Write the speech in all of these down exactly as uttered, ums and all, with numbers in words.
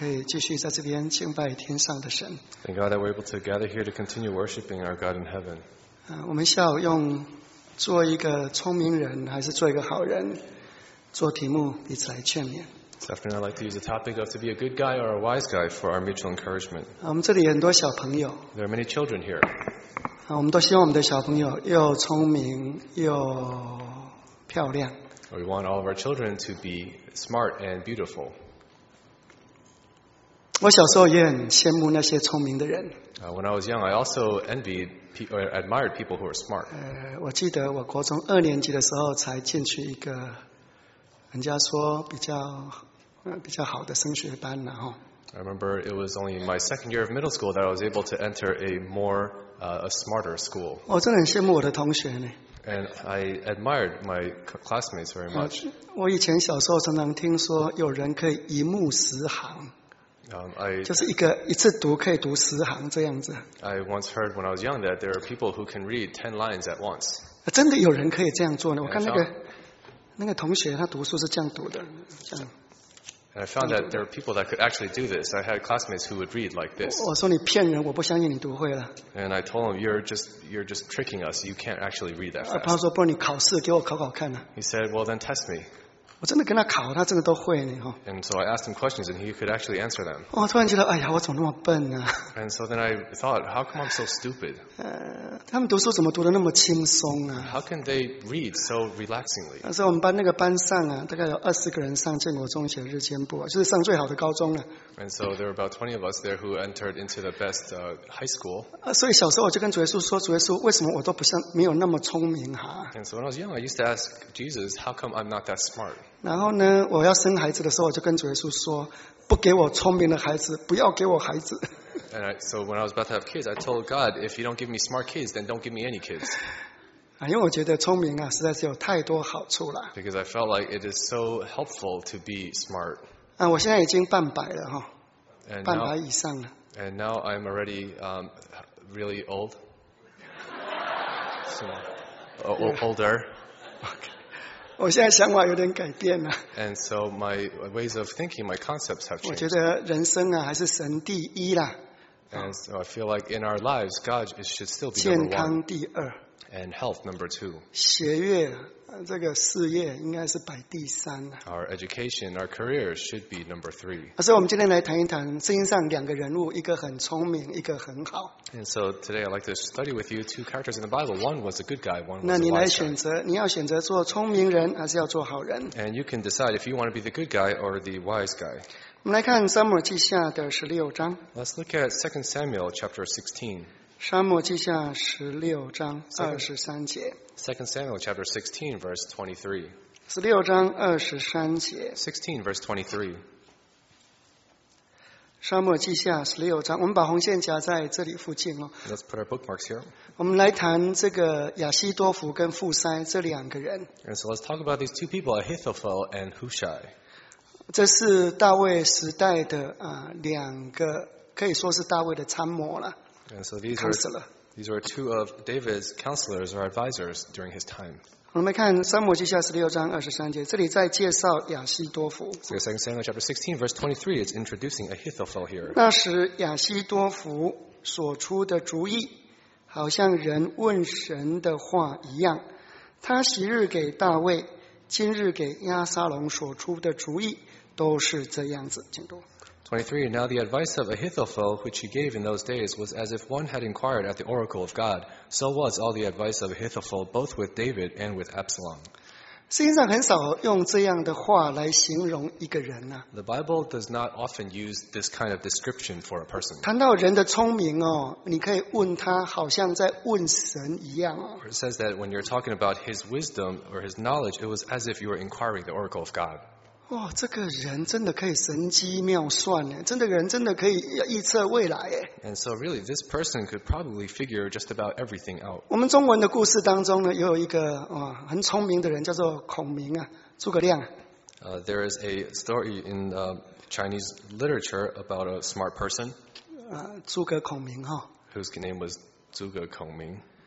可以继续在这边敬拜天上的神。 Thank God that we're able to gather here to continue worshiping our God in heaven. 呃我们下午用做一个聪明人还是做一个好人做题目彼此来劝勉。 This afternoon I'd like to use the topic of to be a good guy or a wise guy for our mutual encouragement. 啊我们这里有很多小朋友， There are many children here. 啊我们都希望我们的小朋友又聪明又漂亮。 We want all of our children to be smart and beautiful. 我小时候也很羡慕那些聪明的人。 Uh, when I was young, I also envied pe- or admired people who were smart. 呃，我记得我国中二年级的时候才进去一个人家说比较呃比较好的升学班然后 I remember it was only in my second year of middle school that I was able to enter a more, uh, a smarter school. 我真的很羡慕我的同学呢。 And I admired my c- classmates very 我 much. 我以前小时候常常听说有人可以一目十行， Um, I, 就是一个一次读可以读十行这样子。 I once heard when I was young that there are people who can read ten lines at once. 真的有人可以这样做呢？我看那个 I 那个同学他读书是这样读的，这样。 And I found that there are people that could actually do this. I had classmates who would read like this. 我说你骗人，我不相信你读会了。 And I told him, you're just, you're just tricking us. You can't actually read that 啊他 fast. 说不然你考试给我考考看啊。 He said, well, then test me. 我真的跟他考，他真的都会呢哈。 And so I asked him questions and he could actually answer them. 我突然觉得，哎呀，我怎么那么笨啊？ And so then I thought, how come I'm so stupid? 呃，他们读书怎么读得那么轻松啊？ How can they read so relaxingly? 那时候我们班那个班上啊，大概有二十个人上建国中学日间部啊，就是上最好的高中了。 And so there were about twenty of us there who entered into the best uh, high school. 啊，所以小时候我就跟主耶稣说，主耶稣，为什么我都不像没有那么聪明哈、 And so when I was young, I used to ask Jesus, how come I'm not that smart? 然后呢，我要生孩子的时候，我就跟主耶稣说，不给我聪明的孩子，不要给我孩子。 And I, so when I was about to have kids, I told God, if you don't give me smart kids, then don't give me any kids. 啊，因为我觉得聪明啊，实在是有太多好处了。 Because I felt like it is so helpful to be smart. 啊，我现在已经半百了哈、 And 半百 now, 以上了。 and now I'm already um, really old. So, o- o- older. 我现在想法有点改变了， And so my ways of thinking, my concepts have 我觉 changed. 得人生啊还是神第一啦， And so I feel like in our lives, God is, should still be 健 number one. 康第二， And health number two. 学业呃这个事业应该是摆第三了。 Our education, our careers should be number three. 所以我们今天来谈一谈圣经上两个人物，一个很聪明，一个很好。 And so today I'd like to study with you two characters in the Bible. One was a good guy, one 那 was a 你来 wise 选 guy. 择，你要选择做聪明人，还是要做好人？ And you can decide if you want to be the good guy or the wise guy. 我们来看撒母耳记下的十六章， Let's look at Second Samuel chapter sixteen. 撒母耳记下十六章二十三节， Second Samuel chapter sixteen verse twenty-three. 十六章二十三节， sixteen verse twenty-three. 撒母耳记下十六章，我们把红线夹在这里附近哦。 Let's put our bookmarks here. 我们来谈这个亚希多弗跟富塞这两个人， And so let's talk about these two people, Ahithophel and Hushai. 这是大卫时代的啊、呃两个，可以说是大卫的参谋了 And so these are, ，counselor。 these were two of David's counselors or advisors during his time. 我们看撒母耳记下十六章二十三节，这里在介绍亚希多弗。 So Second Samuel chapter sixteen verse twenty-three, it's introducing Ahithophel here. 那时亚希多弗所出的主意，好像人问神的话一样。他昔日给大卫，今日给押沙龙所出的主意，都是这样子。请读。 twenty-three, Now the advice of Ahithophel, which he gave in those days, was as if one had inquired at the oracle of God. So was all the advice of Ahithophel, both with David and with Absalom. 圣经上很少用这样的话来形容一个人呐、 The Bible does not often use this kind of description for a person. 谈到人的聪明哦，你可以问他，好像在问神一样哦。 It says that when you're talking about his wisdom or his knowledge, it was as if you were inquiring the oracle of God. 哇、这个人真的可以神机妙算呢，真的人真的可以预测未来哎。 And so really, this person could probably figure just about everything out. 我们中文的故事当中呢，也有一个啊、很聪明的人，叫做孔明啊，诸葛亮。 Uh, there is a story in uh, Chinese literature about a smart person 啊，诸葛孔明哈、 whose name was Zhuge Kongming.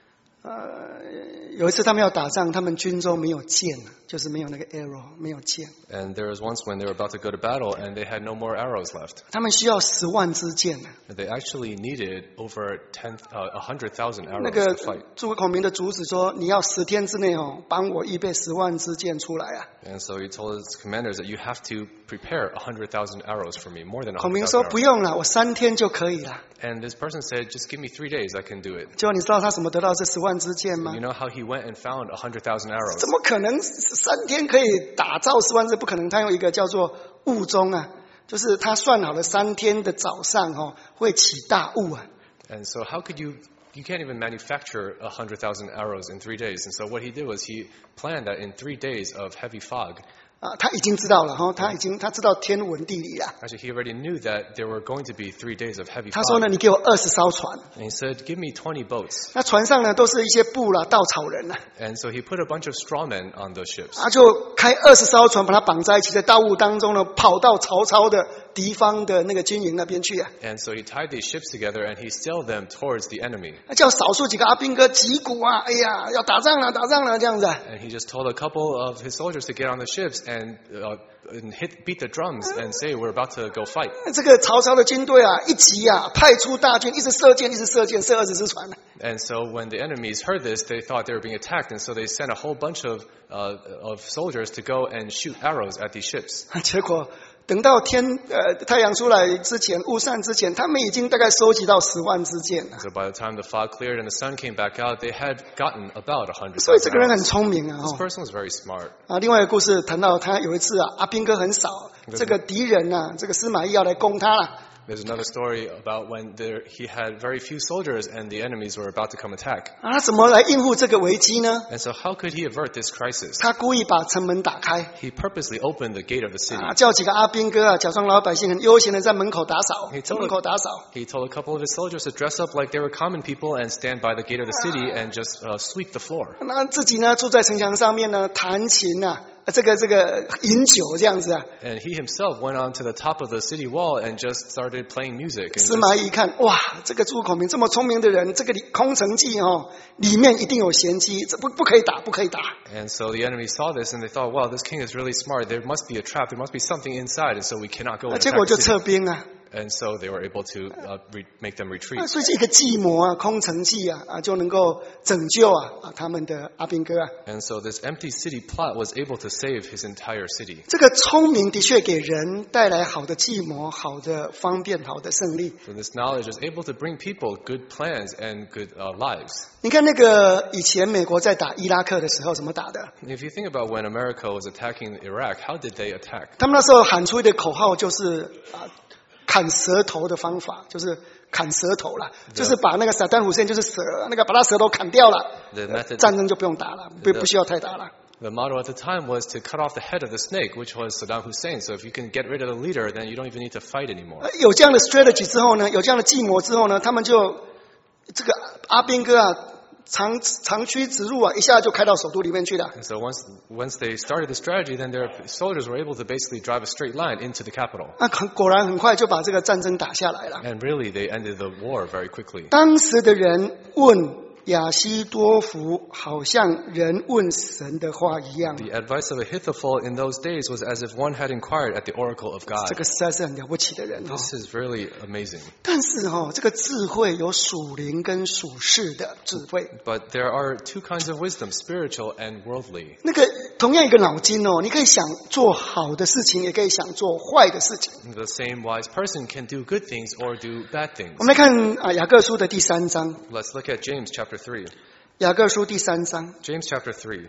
有一次他们要打仗，他们军中没有箭，就是没有那个 arrow， 没有箭。 And there was once when they were about to go to battle and they had no more arrows left. 他们需要十万支箭。 And they actually needed over ten, uh, one hundred thousand 那 arrows 个 to fight. 诸孔明的主子说：“你要十天之内哦，帮我预备十万支箭出来啊。” And so he told his commanders that you have to prepare one hundred thousand arrows for me, more than 孔 one 明 hundred 说：“ thousand 不 arrows. 用了，我三天就可以了。 And this person said, just give me three days, I can do it. ” 结果你知道他怎么得到这十万支箭吗 You？ know how he went and found one hundred thousand arrows? 怎么可能三天可以打造十万支？不可能，他用一个叫做雾中啊，就是他算好了三天的早上哦会起大雾啊。 And so how could you, you can't even manufacture one hundred thousand arrows in three days. And so what he did was he planned that in three days of heavy fog. 啊，他已经知道了哈，他已经他知道天文地理了。 Actually, he already knew that there were going to be three days of heavy 他说呢， fog. 你给我二十艘船， And he said, give me twenty boats. 那船上呢都是一些布啦、稻草人啦， And so he put a bunch of straw men on those ships. 他就开二十艘船把它绑在一起，在大雾当中呢，跑到曹操的敌方的那个军营那边去啊。 And so he tied these ships together and he sailed them towards the enemy. 叫少数几个阿兵哥击鼓啊，哎呀，要打仗了，打仗了这样子啊。 And he just told a couple of his soldiers to get on the ships and, uh, and hit, beat the drums and say, we're about to go fight. 这个曹操的军队啊，一急啊，派出大军，一直射箭，一直射箭，射二十只船。 And so when the enemies heard this, they thought they were being attacked, and so they sent a whole bunch of, uh, of soldiers to go and shoot arrows at these ships. 结果等到天呃太阳出来之前，雾散之前，他们已经大概收集到十万支箭了。 So by the time the fog cleared and the sun came back out, they had gotten about one hundred 所以这 thousand 个人很 arrows. 聪明啊！ This 哦 person was very smart. 啊，另外一个故事谈到他有一次啊，阿兵哥很少，这个敌人啊，这个司马懿要来攻他了。 There's another story about when there, he had very few soldiers and the enemies were about to come attack. 啊，他怎么来应付这个危机呢？ And so how could he avert this crisis? 他故意把城门打开， He purposely opened the gate of the city. 啊，叫几个阿兵哥啊，假装老百姓很悠闲的在门口打扫， He 在 told, 门口打扫。 he told a couple of his soldiers to dress up like they were common people and stand by the gate of the city and just uh, sweep the floor. 那自己呢，住在城墙上面呢，弹琴啊，这个这个饮酒这样子啊。 And he himself went on to the top of the city wall and just started playing music. And 司 just, 马懿一看，哇，这个朱孔明这么聪明的人，这个里空城计哦，里面一定有玄机，这不不可以打，不可以打。 and so the enemy saw this and they thought, wow, this king is really smart. There must be a trap. There must be something inside. And so we cannot go 那 and 结 attack 果 the 就 city. 撤兵啊。 And so they were able to uh, re- make them 那 retreat. 所以这个计谋啊，空城计啊，啊就能够拯救啊啊他们的阿兵哥啊。 And so this empty city plot was able to save his entire city. 这个聪明的确给人带来好的计谋、好的方便、好的胜利。 So this knowledge is able to bring people good plans and good uh, lives. 你看那个以前美国在打伊拉克的时候怎么打的？ If you think about when America was attacking Iraq, how did they attack? 他们那时候喊出一个口号，就是啊砍舌头的方法，就是砍舌头啦，就是把那个萨达姆森就是舌那个把他舌头砍掉了， The method, 战争就不用打了，不不需要太打了。 the motto at the time was to cut off the head of the snake, which was Saddam Hussein. So if you can get rid of the leader, then you don't even need to fight anymore. 呃有这样的 strategy 之后呢，有这样的计谋之后呢，他们就这个阿兵哥啊，长长驱直入啊，一下就开到首都里面去了。 And so once once they started the strategy, then their soldiers were able to basically drive a straight line into the capital. 那很果然很快就把这个战争打下来了。 And really, they ended the war very quickly. 当时的人问亚西多弗，好像人问神的话一样。 The advice of Ahithophel in those days was as if one had inquired at the oracle of 这 God. 个实在是很了不起的人哦。 This is really amazing. 但是哦，这个智慧有属灵跟属世的智慧。 But there are two kinds of wisdom, spiritual and worldly. 那个同样一个脑筋哦，你可以想做好的事情，也可以想做坏的事情。 The same wise person can do good things or do bad things. 我们来看啊雅各书的第三章， Let's look at James chapter three. 雅各书第三章， James chapter three.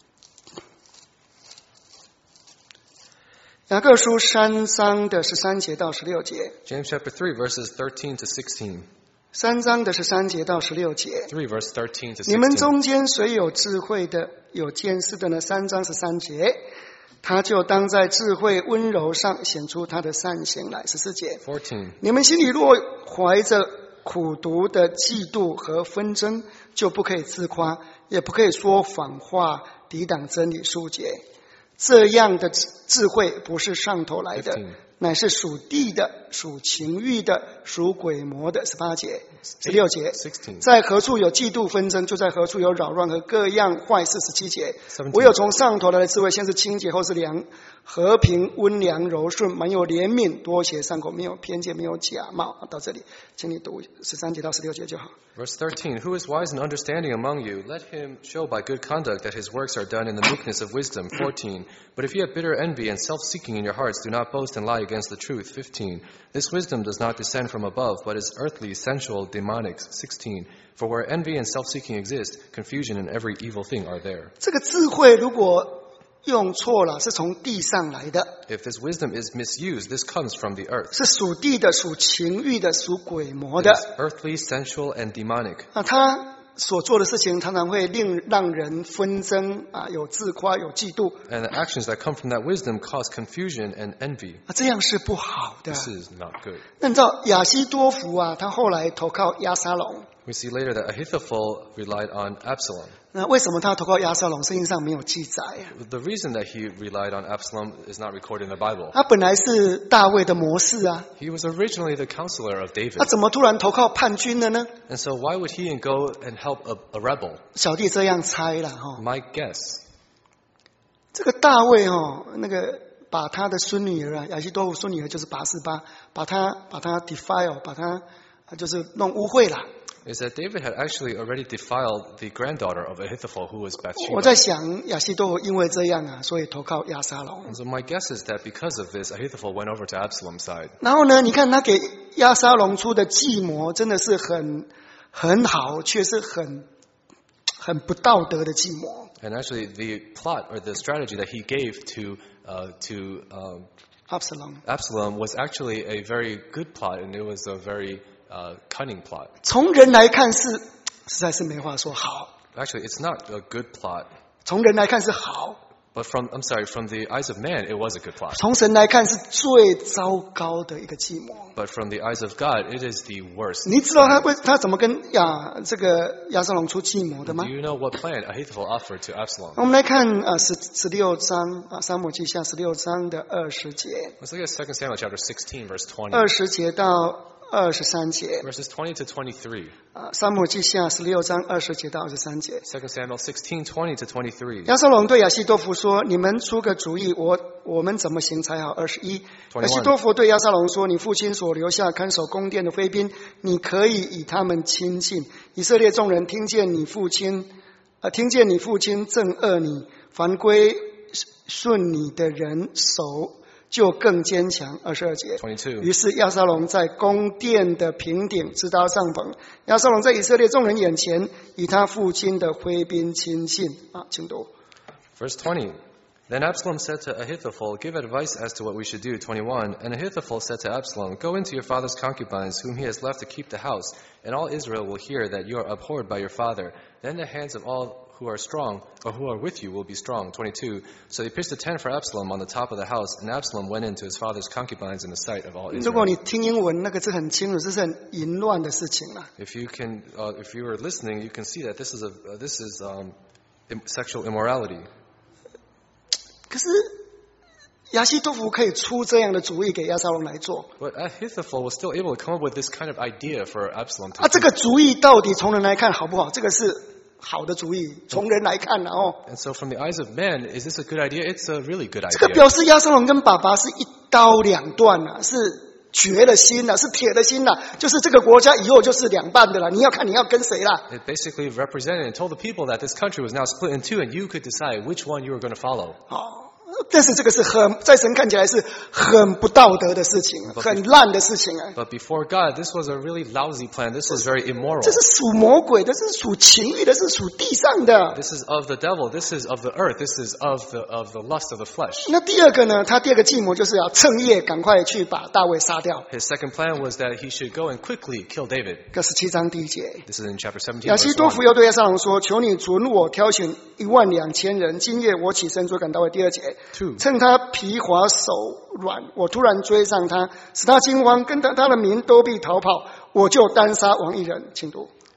雅各书三章的十三节到十六节， James chapter three, verses thirteen to sixteen. 三章的十三节到十六节。 three, verse thirteen to 你们 sixteen. 中间谁有智慧的、有见识的呢？三章十三节，他就当在智慧温柔上显出他的善行来。十四节， fourteen. 你们心里若怀着苦毒的嫉妒和纷争，就不可以自夸，也不可以说谎话，抵挡真理。数节，这样的智慧不是上头来的， 乃是属地的，属情欲的，属鬼魔的。十八节、十六节，在何处有嫉妒纷争，就在何处有扰乱和各样坏事。十七节，唯有从上头来的智慧，先是清洁，后是良和平、温良、柔顺，满有怜悯，多血善口，没有偏见，没有假冒。到这里，请你读十三节到十六节就好。 Verse thirteen, Who is wise and understanding among you? Let him show by good conduct that his works are done in the meekness of wisdom. fourteen, But if you have bitter envy and self-seeking in your hearts, do not boast and lie against the truth. fifteen, This wisdom does not descend from above, but is earthly, sensual, demonic. sixteen, For where envy and self-seeking exist, confusion and every evil thing are there. 这个智慧如果用错了，是从地上来的。 If this wisdom is misused, this comes from the earth. 是属地的，属情欲的，属鬼魔 It 的。 is earthly, sensual, and demonic. 啊，他所做的事情常常会令让人纷争啊，有自夸，有嫉妒 And the actions that come from that wisdom cause confusion and envy. 啊，这样是不好的。 This is not good. 那你知道亚希多弗啊，他后来投靠押沙龙。 We see later that Ahithophel relied on Absalom. 那为什么他投靠押沙龙？圣经上没有记载啊。 The reason that he relied on Absalom is not recorded in the Bible. 他本来是大卫的谋士啊， He was originally the counselor of 他 David. 怎么突然投靠叛军了呢？ And so why would he go and help a, a rebel? 小弟这样猜了哈。 My guess. 这个大卫哈，那个把他的孙女儿啊，亚希多弗孙女儿就是拔示巴，把他把他 defile， 把他就是弄污秽了。 Is that David had actually already defiled the granddaughter of Ahithophel, who was 我在 Bathsheba. 想亚希多弗因为这样啊，所以投靠押沙龙。 And so my guess is that because of this, Ahithophel went over to Absalom's side. 然后呢，你看他给押沙龙出的计谋真的是很很好，却是很很不道德的计谋。 And actually, the plot or the strategy that he gave to uh, to um, Absalom Absalom was actually a very good plot, and it was a very uh, cunning plot. 从人来看是实在是没话说好， Actually, it's not a good plot, 从人来看是好， but from I'm sorry, from the eyes of man, it was a good plot. 从神来看是最糟糕的一个计谋。 But from the eyes of God, it is the worst. 你知道他为他怎么跟亚这个押沙龙出计谋的吗 Do？ you know what plan Ahithophel offered to Absalom? 我们来看呃十十六章啊，撒母记下十六章的二十节， Let's look at Second Samuel chapter sixteen, verse twenty. 二十节到二十三节 Verses twenty to twenty-three. 啊，撒母记下十六章二十节到二十三节。 Second Samuel sixteen, twenty to twenty-three. 押沙龙对亚希多弗说：“你们出个主意，我我们怎么行才好？”二十一，亚希多弗对押沙龙说：“你父亲所留下看守宫殿的妃嫔，你可以以他们亲近。以色列众人听见你父亲，呃，听见你父亲憎恶你，凡归顺你的人手就更坚强。”二十二节。 twenty-two. 于是押沙龙在宫殿的平顶支搭帐篷，押沙龙在以色列众人眼前以他父亲的妃嫔亲近。啊，请读。 Verse twenty. Then Absalom said to Ahithophel, Give advice as to what we should do. twenty-one. And Ahithophel said to Absalom, Go into your father's concubines, whom he has left to keep the house, and all Israel will hear that you are abhorred by your father. Then the hands of all who are strong, or who are with you, will be strong. twenty-two. So they pitched a tent for Absalom on the top of the house, and Absalom went into his father's concubines in the sight of all 如果 Israel. 你听英文，那个是很清楚，这是很淫乱的事情啦。 If you can, uh, if you were listening, you can see that this is a uh, this is um, im- sexual immorality. 可是亚希多弗可以出这样的主意给押沙龙来做 But Ahithophel was still able to come up with this kind of idea for Absalom to 啊，这个主意到底从人来看好不好？这个是好的主意，从人来看，然后 And so from the eyes of men, is this a good idea? It's a really good 这个 idea. 表示押沙龙跟爸爸是一刀两断啊，是绝了心了，是铁了心了，就是这个国家以后就是两半的了，你要看你要跟谁啦。 It basically represented and told the people that this country was now split in two, and you could decide which one you were going to follow. 哦，但是这个是很在神看起来是很不道德的事情，很烂的事情啊。 But before God, this was a really lousy plan. This was very immoral. 这是属魔鬼的，这是属情欲的，是属地上的。 This is of the devil. This is of the earth. This is of the of the lust of the flesh. 那第二个呢？他第二个计谋就是要趁夜赶快去把大卫杀掉。 His second plan was that he should go and quickly kill David. 这十七章第一节， This is in chapter seventeen. 亚希 Verse 多弗 one. 又对押沙龙说：“求你准我挑选一万两千人，今夜我起身追赶大卫。”第二节， Two. 趁他疲乏手软，我突然追上他，使他惊慌，跟他他的民都必逃跑，我就单杀王一人。请读。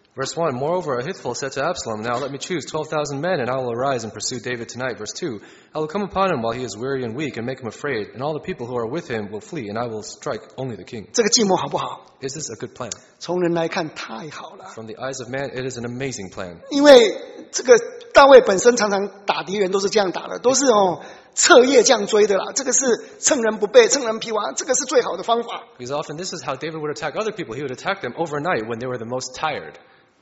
Verse one, Moreover, Ahithophel said to Absalom, Now let me choose twelve thousand men, and I will arise and pursue David tonight. Verse two, I will come upon him while he is weary and weak, and make him afraid, and all the people who are with him will flee, and I will strike only the king. 这个计谋好不好？ Is this a good plan? 从人来看，太好了。 From the eyes of man, it is an amazing plan. 因为这个大卫本身常常打敌人都是这样打的，都是哦彻夜这样追的啦。这个是趁人不备，趁人疲乏，这个是最好的方法。 Because often this is how David would attack other people. He would attack them overnight when they were the most tired.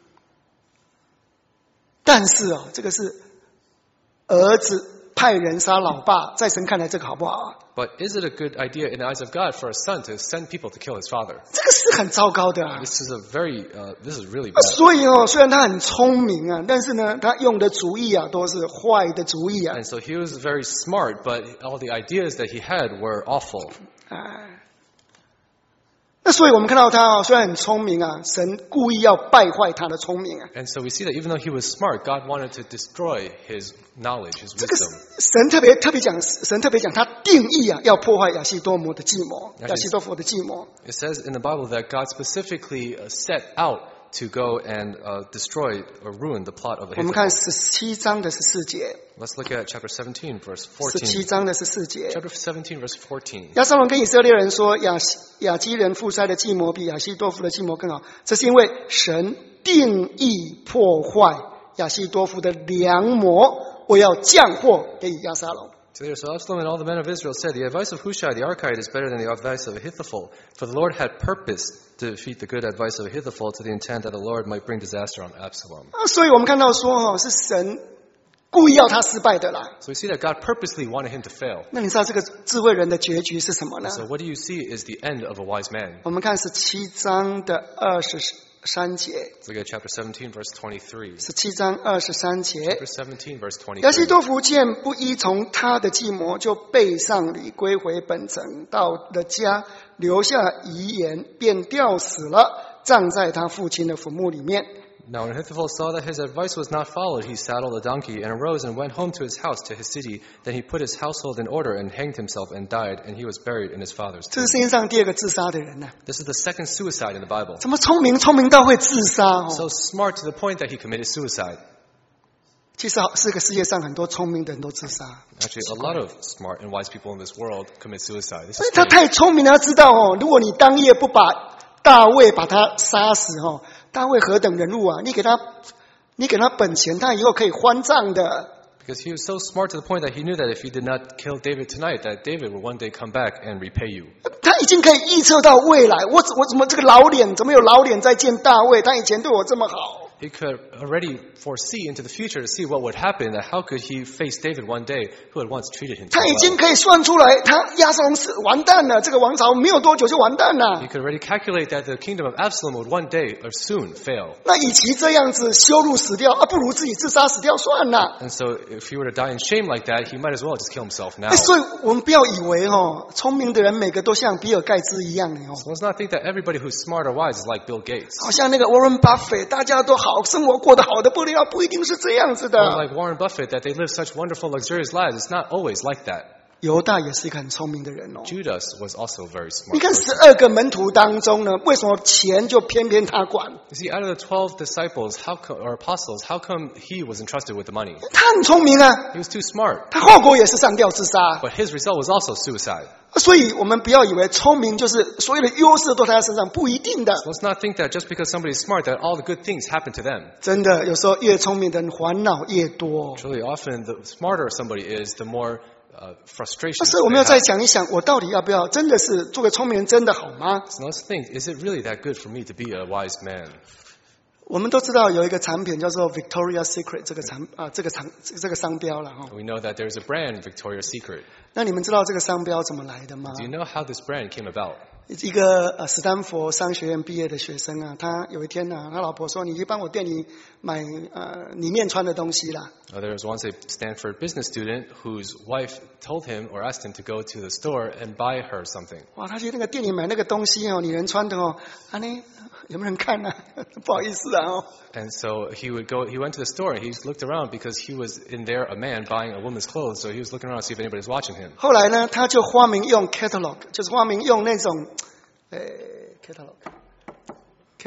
但是哦，这个是儿子派人杀老爸，在神看来这个好不好啊？ But is it a good idea in the eyes of God for a son to send people to kill his father? 这个是很糟糕的啊。 This is a very, uh, this is really bad. 所以哦，虽然他很聪明啊，但是呢，他用的主意啊都是坏的主意啊。 And so he was very smart, but all the ideas that he had were awful. 啊，那所以我们看到他啊，虽然很聪明啊，神故意要败坏他的聪明啊。 And so we see that even though he was smart, God wanted to destroy his knowledge, his 这个 wisdom. 神特别特别讲，神特别讲，他定义啊，要破坏亚西多摩的计谋，亚西多佛的计谋。 It says in the Bible that God specifically uh, set out to go and uh, destroy or ruin the plot of 我们看 Ahithophel. 十七章的十四节， Let's look at chapter seventeen, verse 十七 fourteen. 章的十四节。 Chapter seventeen, verse fourteen. 亚撒龙跟以色列人说，亚亚基人富塞的计谋比亚西多夫的计谋更好，这是因为神定义破坏亚西多夫的良谋，我要降祸给亚撒龙。 So Absalom and all the men of Israel said, The advice of Hushai the Archite is better than the advice of Ahithophel, for the Lord had purposed to defeat the good advice of Ahithophel to the intent that the Lord might bring disaster on Absalom. 啊，所以我们看到说，哦，是神故意要他失败的啦。 So we see that God purposely wanted him to fail. 那你知道这个智慧人的结局是什么呢？ So what do you see is the end of a wise man? 我们看十七章的二十三节， Let's look at chapter seventeen, verse twenty-three. 十七章二十三节。 Chapter seventeen, verse 亚西 twenty-three. 多夫见不依从他的计谋，就背上礼归回本城，到了家留下遗言，便吊死了，葬在他父亲的坟墓里面。 Now when Ahithophel saw that his advice was not followed, he saddled a donkey and arose and went home to his house, to his city. Then he put his household in order and hanged himself and died, and he was buried in his father's 这 tomb. 是世界上第二个自杀的人呢、啊， This is the second suicide in the Bible. 怎么聪明聪明到会自杀哦？ So smart to the point that he committed suicide. 其实是个世界上很多聪明的人都自杀， Actually, a lot of smart and wise people in this world commit suicide. This 因 is 为他 strange. 太聪明了，他知道哦，如果你当夜不把大卫把他杀死哦，大卫何等人物啊！你给他，你给他本钱，他以后可以还账的。 Because he was so smart to the point that he knew that if he did not kill David tonight, that David would one day come back and repay you. 他已经可以预测到未来，我我怎么这个老脸怎么有老脸在见大卫？他以前对我这么好。 He could already foresee into the future to see what would happen, that how could he face David one day who had once treated him so 他已经 well. 可以算出来，他亚撒龙是完蛋了，这个王朝没有多久就完蛋了 He。could already calculate that the kingdom of Absalom would one day or soon fail. 那与其这样子羞辱死掉，啊，不如自己自杀死掉算了。 And so if he were to die in shame like that, he might as well just kill himself now. 哎，所以我们不要以为哦，聪明的人每个都像比尔盖茨一样的哦， So let's not think that everybody who's smart or wise is like Bill Gates. 好像那个 Warren Buffett，大家都好，生活过得好的不得了，不一定是这样子 Or 的。 like Warren Buffett, that they live such wonderful, luxurious lives. It's not always like that. 犹大也是一个很聪明的人哦。 Judas was also a very 你 smart 看十 person. 二个门徒当中呢，为什么钱就偏偏他管？ You see, out of the twelve disciples, how co- or apostles, how come he was entrusted with the money? 他很聪明啊， He was too smart. 他后果也是上吊自杀。 But his result was also suicide. 所以我们不要以为聪明就是所有的优势都在他身上，不一定的。 So let's not think that just because somebody is smart, that all the good things happen to them. 真的，有时候越聪明的人烦恼越多。 Truly, often the smarter somebody is, the more uh, 但 frustration 是我们 they 要再 have. 想一想，我到底要不要真的是做个聪明人，真的好吗？ So let's think, is it really that good for me to be a wise man? 我们都知道有一个产品叫做 Victoria's Secret 这个产啊这个产这个商标了哈。 We know that there's a brand, Victoria's Secret. 那你们知道这个商标怎么来的吗？ Do you know how this brand came about? 一个呃斯坦福商学院毕业的学生啊，他有一天呢、啊，他老婆说：“你去帮我店里买呃里面穿的东西啦。” Uh, there was once a Stanford business student whose wife told him or asked him to go to the store and buy her something. 哇，他去那个店里买那个东西哦，女人穿的哦，啊呢有没有人看呢、啊？不好意思啊哦。 And so he would go, he went to the store and he looked around because he was in there a man buying a woman's clothes, so he was looking around to see if anybody was watching him. 后来呢，他就发明用 catalog， 就是发明用那种，呃 catalog，catalog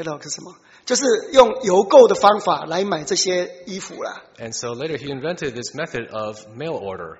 catalog 是什么？就是用邮购的方法来买这些衣服啦。 And so later he invented this method of mail order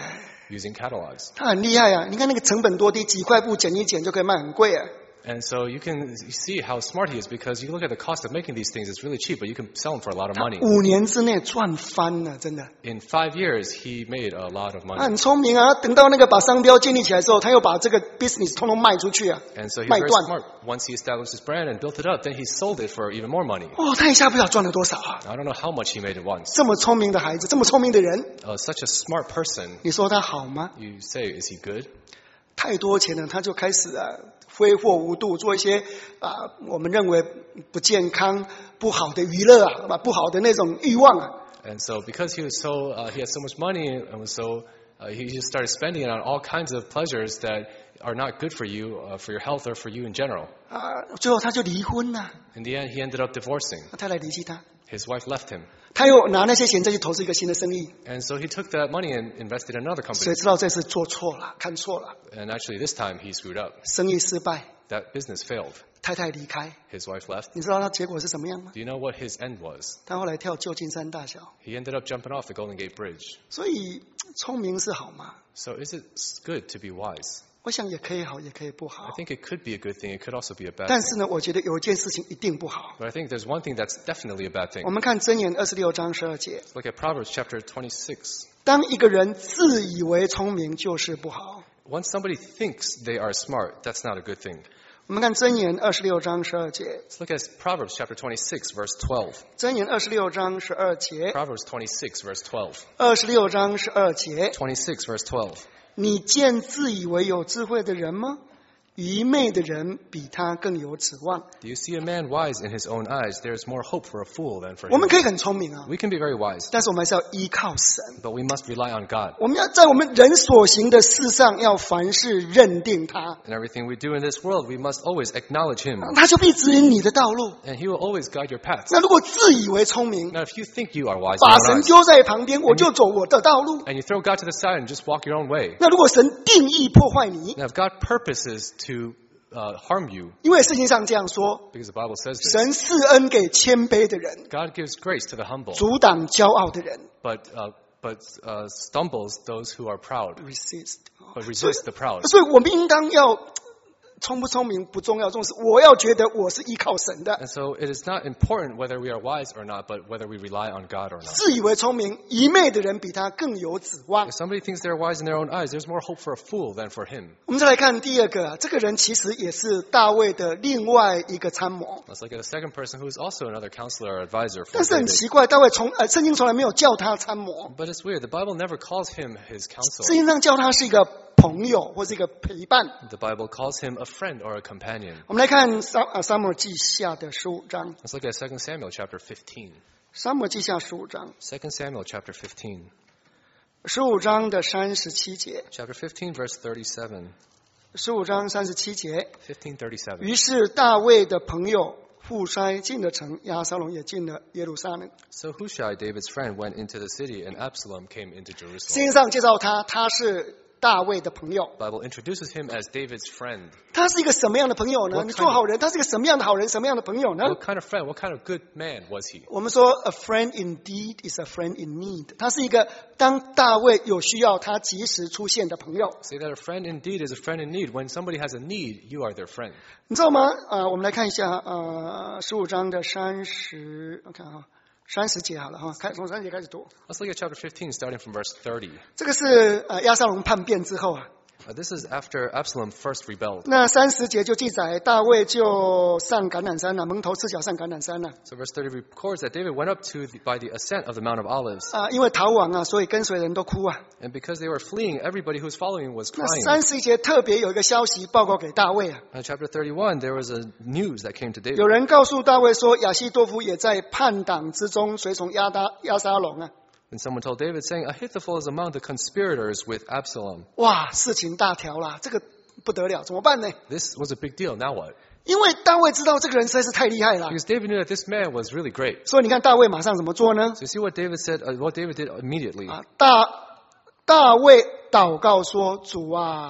using catalogs. 他很厉害啊！你看那个成本多低，几块布剪一剪就可以卖很贵啊。 And so you can see how smart he is because you look at the cost of making these things, it's really cheap, but you can sell them for a lot of money. 五年之内赚翻了，真的。 In five years, he made a lot of 他 money. 很聪明啊！等到那个把商标建立起来之后，他又把这个 business 通通卖出去啊， And so he's 卖 very 断。 smart. Once he established his brand and built it up, then he sold it for even more money. 哦，他一下不知道赚了多少啊！ I don't know how much he made at once. 这么聪明的孩子，这么聪明的人， Uh, such a smart person, 你说他好吗？ you say, is he good? 太多钱了，他就开始啊挥霍无度，做一些啊我们认为不健康、不好的娱乐啊，不好的那种欲望啊。 And so because he was so, uh, he had so much money and was so, uh, he just started spending it on all kinds of pleasures that are not good for you, uh, for your health or for you in general. 啊，最后他就离婚了， In the end, he ended up divorcing. 他太太离弃他， His wife left him. 他又拿那些钱再去投资一个新的生意， And so he took that money and invested in another 谁 company. 知道这次做错了，看错了， And actually this time he screwed up. 生意失败， That business failed. 太太离开， His wife left. 你知道他结果是什么样吗？ Do you know what his end was? 他后来跳旧金山大桥。 He ended up jumping off the Golden Gate Bridge. 所以聪明是好吗？ So is it good to be wise? 我想也可以好，也可以不 I 好。 think it could be a good thing. It could also be a bad 但 thing. 是呢，我觉得有一件事情一定不好。 But I think there's one thing that's definitely a bad thing. 我们看箴言二十六章十二节， Look at Proverbs chapter twenty-six. 当一个人自以为聪明，就是不好。 Once somebody thinks they are smart, that's not a good thing. 我们看箴言二十六章十二节， Let's look at Proverbs chapter twenty-six, verse twelve. 箴言二十六章十二节， Proverbs twenty-six, verse twelve. 二十六章十二节， twenty-six, verse twelve. 你见自以为有智慧的人吗？愚昧的人比他更有指望。 Do you see a man wise in his own eyes? There is more hope for a fool than for 我们 him. 可以很聪明啊， We can be very wise, 但是我们还是要依靠神。 but we must rely on God. 我们要在我们人所行的事上，要凡事认定他， In everything we do in this world, we must always acknowledge him, 他就必指引你的道路。 and he will always guide your paths. 那如果自以为聪明， Now, if you think you are wise 把 in your 神 eyes, 丢在旁边，我就走我的道路。 and you throw God to the side and just walk your own way. 那如果神定义破坏你， Now, if God purposes to uh, harm you, 因为圣经上这样说， because the Bible says this, 神赐恩给谦卑的人， God gives grace to the humble, 阻挡骄傲的人。 but uh, but uh, stumbles those who are proud, resist， but resist the proud. 所以我们应当要聪不聪明不重要，重视我要觉得我是依靠神的。 And so it is not important whether we are wise or not, but whether we rely on God or not. 自以为聪明愚昧的人比他更有指望 If。somebody thinks they're wise in their own eyes, there's more hope for a fool than for him. 我们再来看第二个，这个人其实也是大卫的另外一个参谋， Let's look at a second person who is also another counselor or advisor for 但是很 David. 奇怪，大卫从呃圣经从来没有叫他参谋， But it's weird. The Bible never calls him his 圣 counselor. 经上叫他是一个朋友或是一个陪伴。 The Bible calls him a friend or a companion. 我们来看撒呃撒母耳记下的十五章， Let's look at Second Samuel chapter fifteen. 撒母耳记下十五章， Second Samuel chapter fifteen. 十五章的三十七节， Chapter fifteen, verse thirty-seven. 十五章三十七节。 fifteen thirty-seven. 于是大卫的朋友户筛进了城，押沙龙也进了耶路撒冷。 So Hushai, David's friend, went into the city, and Absalom came into 圣 Jerusalem. 经上介绍他，他是大卫的朋友。 The Bible introduces him as David's friend. 他是一个什么样的朋友呢？ What kind of- 你做好人，他是一个什么样的好人？什么样的朋友呢？ What kind of friend, what kind of good man was he? 我们说，a friend indeed is a friend in need。他是一个当大卫有需要，他及时出现的朋友。 Say that a friend indeed is a friend in need. When somebody has a need, you are their friend. 你知道吗？呃，我们来看一下，呃，十五章的三十，我看啊，三十节好了哈，开从三十节开始读。 Let's look at chapter fifteen, starting from verse thirty. 这个是呃押沙龙叛变之后啊， Uh, this is after Absalom first rebelled. 那三十节就记载大卫就上橄榄山了，蒙头赤脚上橄榄山了。 So verse thirty records that David went up to the, by the ascent of the Mount of Olives. 啊，因为逃亡啊，所以跟随人都哭啊。 And because they were fleeing, everybody who was following was 那 crying. 三十一节特别有一个消息报告给大卫啊， In chapter thirty-one, there was a news that came to David. 有人告诉大卫说，亚希多夫也在叛党之中随从押达押沙龙啊。 And someone told David, saying, Ahithophel is among the conspirators with Absalom. 哇，事情大条啦，这个不得了，怎么办呢？ This was a big deal. Now what? 因为大卫知道这个人实在是太厉害了， Because David knew that this man was really great. 所以你看大卫马上怎么做呢？ So you see what David said, uh, what David did immediately. 啊，大大卫祷告说：“主啊，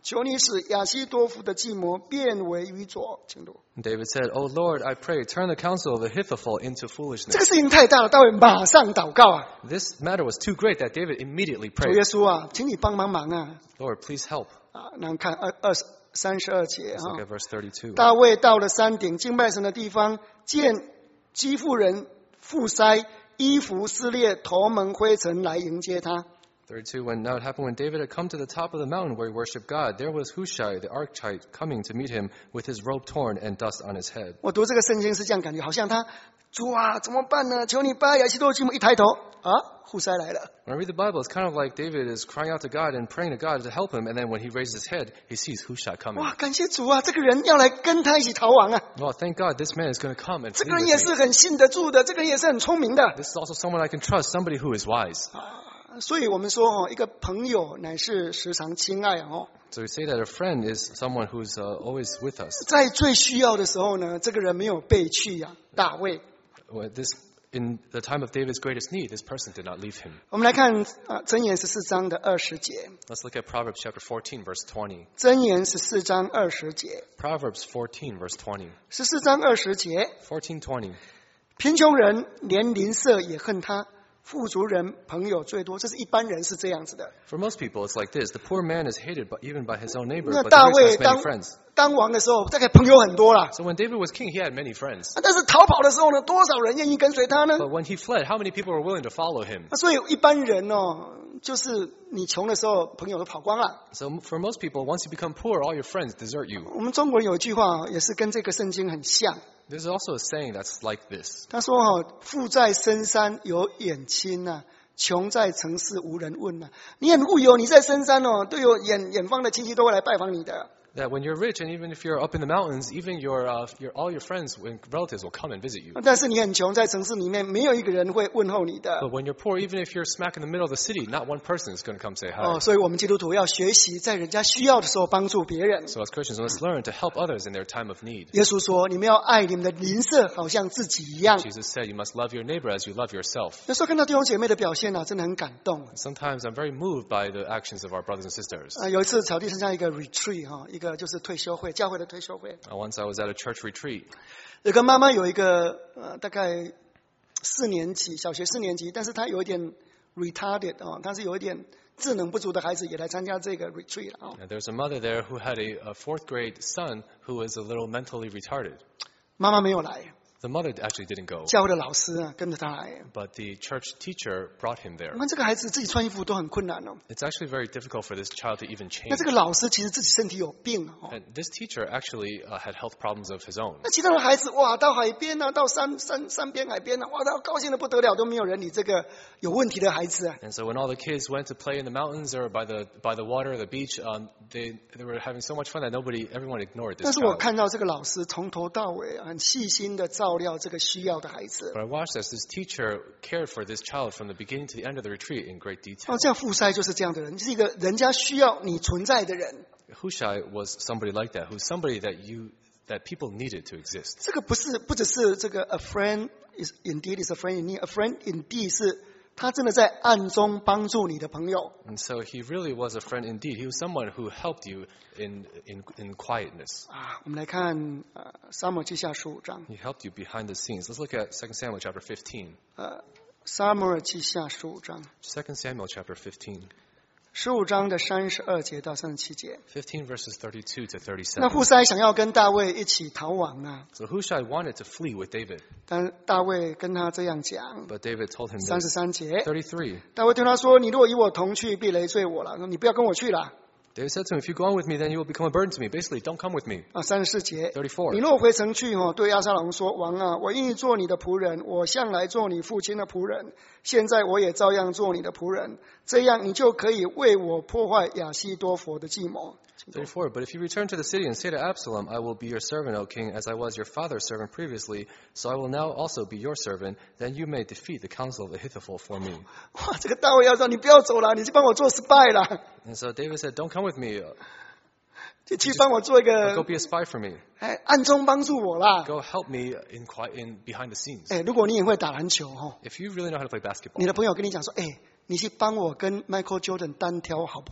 求你使亚希多弗的计谋变为愚拙。请读。 And David said, "O Lord, I pray, turn the counsel of Ahithophel into 这个 foolishness." 事情太大了，大卫马上祷告啊！ This matter was too great that David immediately 主 prayed, 耶稣啊，请你帮帮忙啊！ "Lord, please help." 啊，那看二二十三十二节 Let's look 哈 at，verse thirty-two. 大卫到了山顶敬拜神的地方，见基妇人妇塞衣服撕裂，头蒙灰尘来迎接他。 thirty-two, when now it happened when David had come to the top of the mountain where he worshipped God, there was Hushai the Archite coming to meet him with his robe torn and dust on his head. 我读这个圣经是这样感觉，好像他主啊，怎么办呢？求你把亚希多的计谋一抬头啊，户塞来了。 When I read the Bible, it's kind of like David is crying out to God and praying to God to help him, and then when he raises his head, he sees Hushai coming. 哇，感谢主啊，这个人要来跟他一起逃亡啊！ Well, thank God this man is going to come and 这 flee 个人也 with 是 me. 很信得住的，这个人也是很聪明的。 This is also someone I can trust, somebody who is wise. 所以我们说哦，一个朋友乃是时常亲爱哦。 So we say that a friend is someone who's uh, always with us. 在最需要的时候呢，这个人没有背弃呀、啊，大卫。 Well, this, in the time of David's greatest need, this person did not leave him. 我们来看啊，箴言十四章的二十节。 Let's look at Proverbs chapter fourteen, verse twenty. 箴言十四章二十节， Proverbs fourteen, verse twenty. 十四章二十节， fourteen twenty. 贫穷人连邻舍也恨他，富足人朋友最多。这是一般人是这样子的。 For most people, it's like this. The poor man is hated by, even by his own neighbor, 那 but 大 the rich 卫 has 当 many friends. 当王的时候，大概朋友很多啦。 So when David was king, he had many friends. 但是逃跑的时候呢，多少人愿意跟随他呢？ But when he fled, how many people were willing to follow him? 所以一般人哦，就是你穷的时候，朋友都跑光了。 So for most people, once you become poor, all your friends desert you. 我们中国人有一句话也是跟这个圣经很像， There's also a saying that's like this. 他说哈、哦，富在深山有远亲呐、穷在城市无人问呐、你很富有，你在深山哦，都有远远方的亲戚都会来拜访你的。 That when you're rich, and even if you're up in the mountains, even your, uh, your all your friends and relatives will come and visit you. 但是你很穷，在城市里面没有一个人会问候你的。 But when you're poor, even if you're smack in the middle of the city, not one person is going to come say hi. 哦，所以我们基督徒要学习在人家需要的时候帮助别人。 So as Christians, we must learn to help others in their time of need. 耶稣说：“你们要爱你们的邻舍，好像自己一样。” Jesus said, "You must love your neighbor as you love yourself." 有时候看到弟兄姐妹的表现啊，真的很感动 Sometimes I'm very moved by the actions of our brothers and sisters. 啊。有一次草地参加一个 retreat 哈，一个就是退休会，教会的退休会。 Uh, once I was at a church retreat. 有个妈妈有一个呃大概四年级，小学四年级，但是她有一点 retarded 哦，她是有一点智能不足的孩子也来参加这个 retreat 了哦。 And there's a mother there who had a, a fourth grade son who was a little mentally retarded. 妈妈没有来， The mother actually didn't go, 教会的老师啊跟着她来。 but the church teacher brought him there. 你看这个孩子自己穿衣服都很困难哦。 It's actually very difficult for this child to even 那 change. 这个老师其实自己身体有病哦。 And this teacher actually uh, had health problems of his own. 那其他的孩子哇，到海边啊，到山山山边海边啊，哇，他高兴的不得了，都没有人理这个有问题的孩子啊。 And so when all the kids went to play in the mountains or by the by the water or the beach, um, they they were having so much fun that nobody, everyone ignored this 但是我 child. 看到这个老师从头到尾啊很细心的照料这个需要的孩子。 But I watched as this teacher cared for this child from the beginning to the end of the retreat in great detail. 哦，这样富塞就是这样的人，是一个人家需要你存在的人。 Hushai was somebody like that, who's somebody that you that people needed to exist. 这个不是不只是这个 a friend is indeed is a friend in need，a friend indeed 是他真的在暗中帮助你的朋友。 And so he really was a friend indeed. He was someone who helped you in in, in quietness. 啊，我们来看呃撒母耳记下十五章， He helped you behind the scenes. Let's look at Second Samuel chapter fifteen. 呃，撒母耳记下十五章。 Second Samuel chapter fifteen. 十五章的三十二节到三十七节。 fifteen verses thirty-two to 那 thirty-seven. 户塞想要跟大卫一起逃亡啊， So Hushai wanted to flee with David, 但大卫跟他这样讲。 but David told him 三十 this. 三节， thirty-three. 大卫对他说：“你如果与我同去，必累赘我了。说你不要跟我去了。” David said to him, "If you go on with me, then you will become a burden to me. Basically, don't come with me." 啊，三十四节， thirty-four. 你若回城去哦，对亚撒龙说：“王啊，我愿意做你的仆人，我向来做你父亲的仆人，现在我也照样做你的仆人，这样你就可以为我破坏亚希多弗的计谋。” thirty-four. But if you return to the city and say to Absalom, "I will be your servant, O king, as I was your father's servant previously, so I will now also be your servant, then you may defeat the counsel of Ahithophel for me." 哇，这个大卫要说：“你不要走了，你去帮我做 spy 啦， And so David said, "Don't come with me. Uh, 就去帮我做一 Go 个 be a spy for me. 哎暗中帮助我啦。” Go help me in quiet, in behind the scenes." 哎，如果你也会打篮球哦， If you really know how to play 你 basketball, 的朋友跟你讲说：“哎，你去帮我跟 Michael Jordan 单挑好不好？”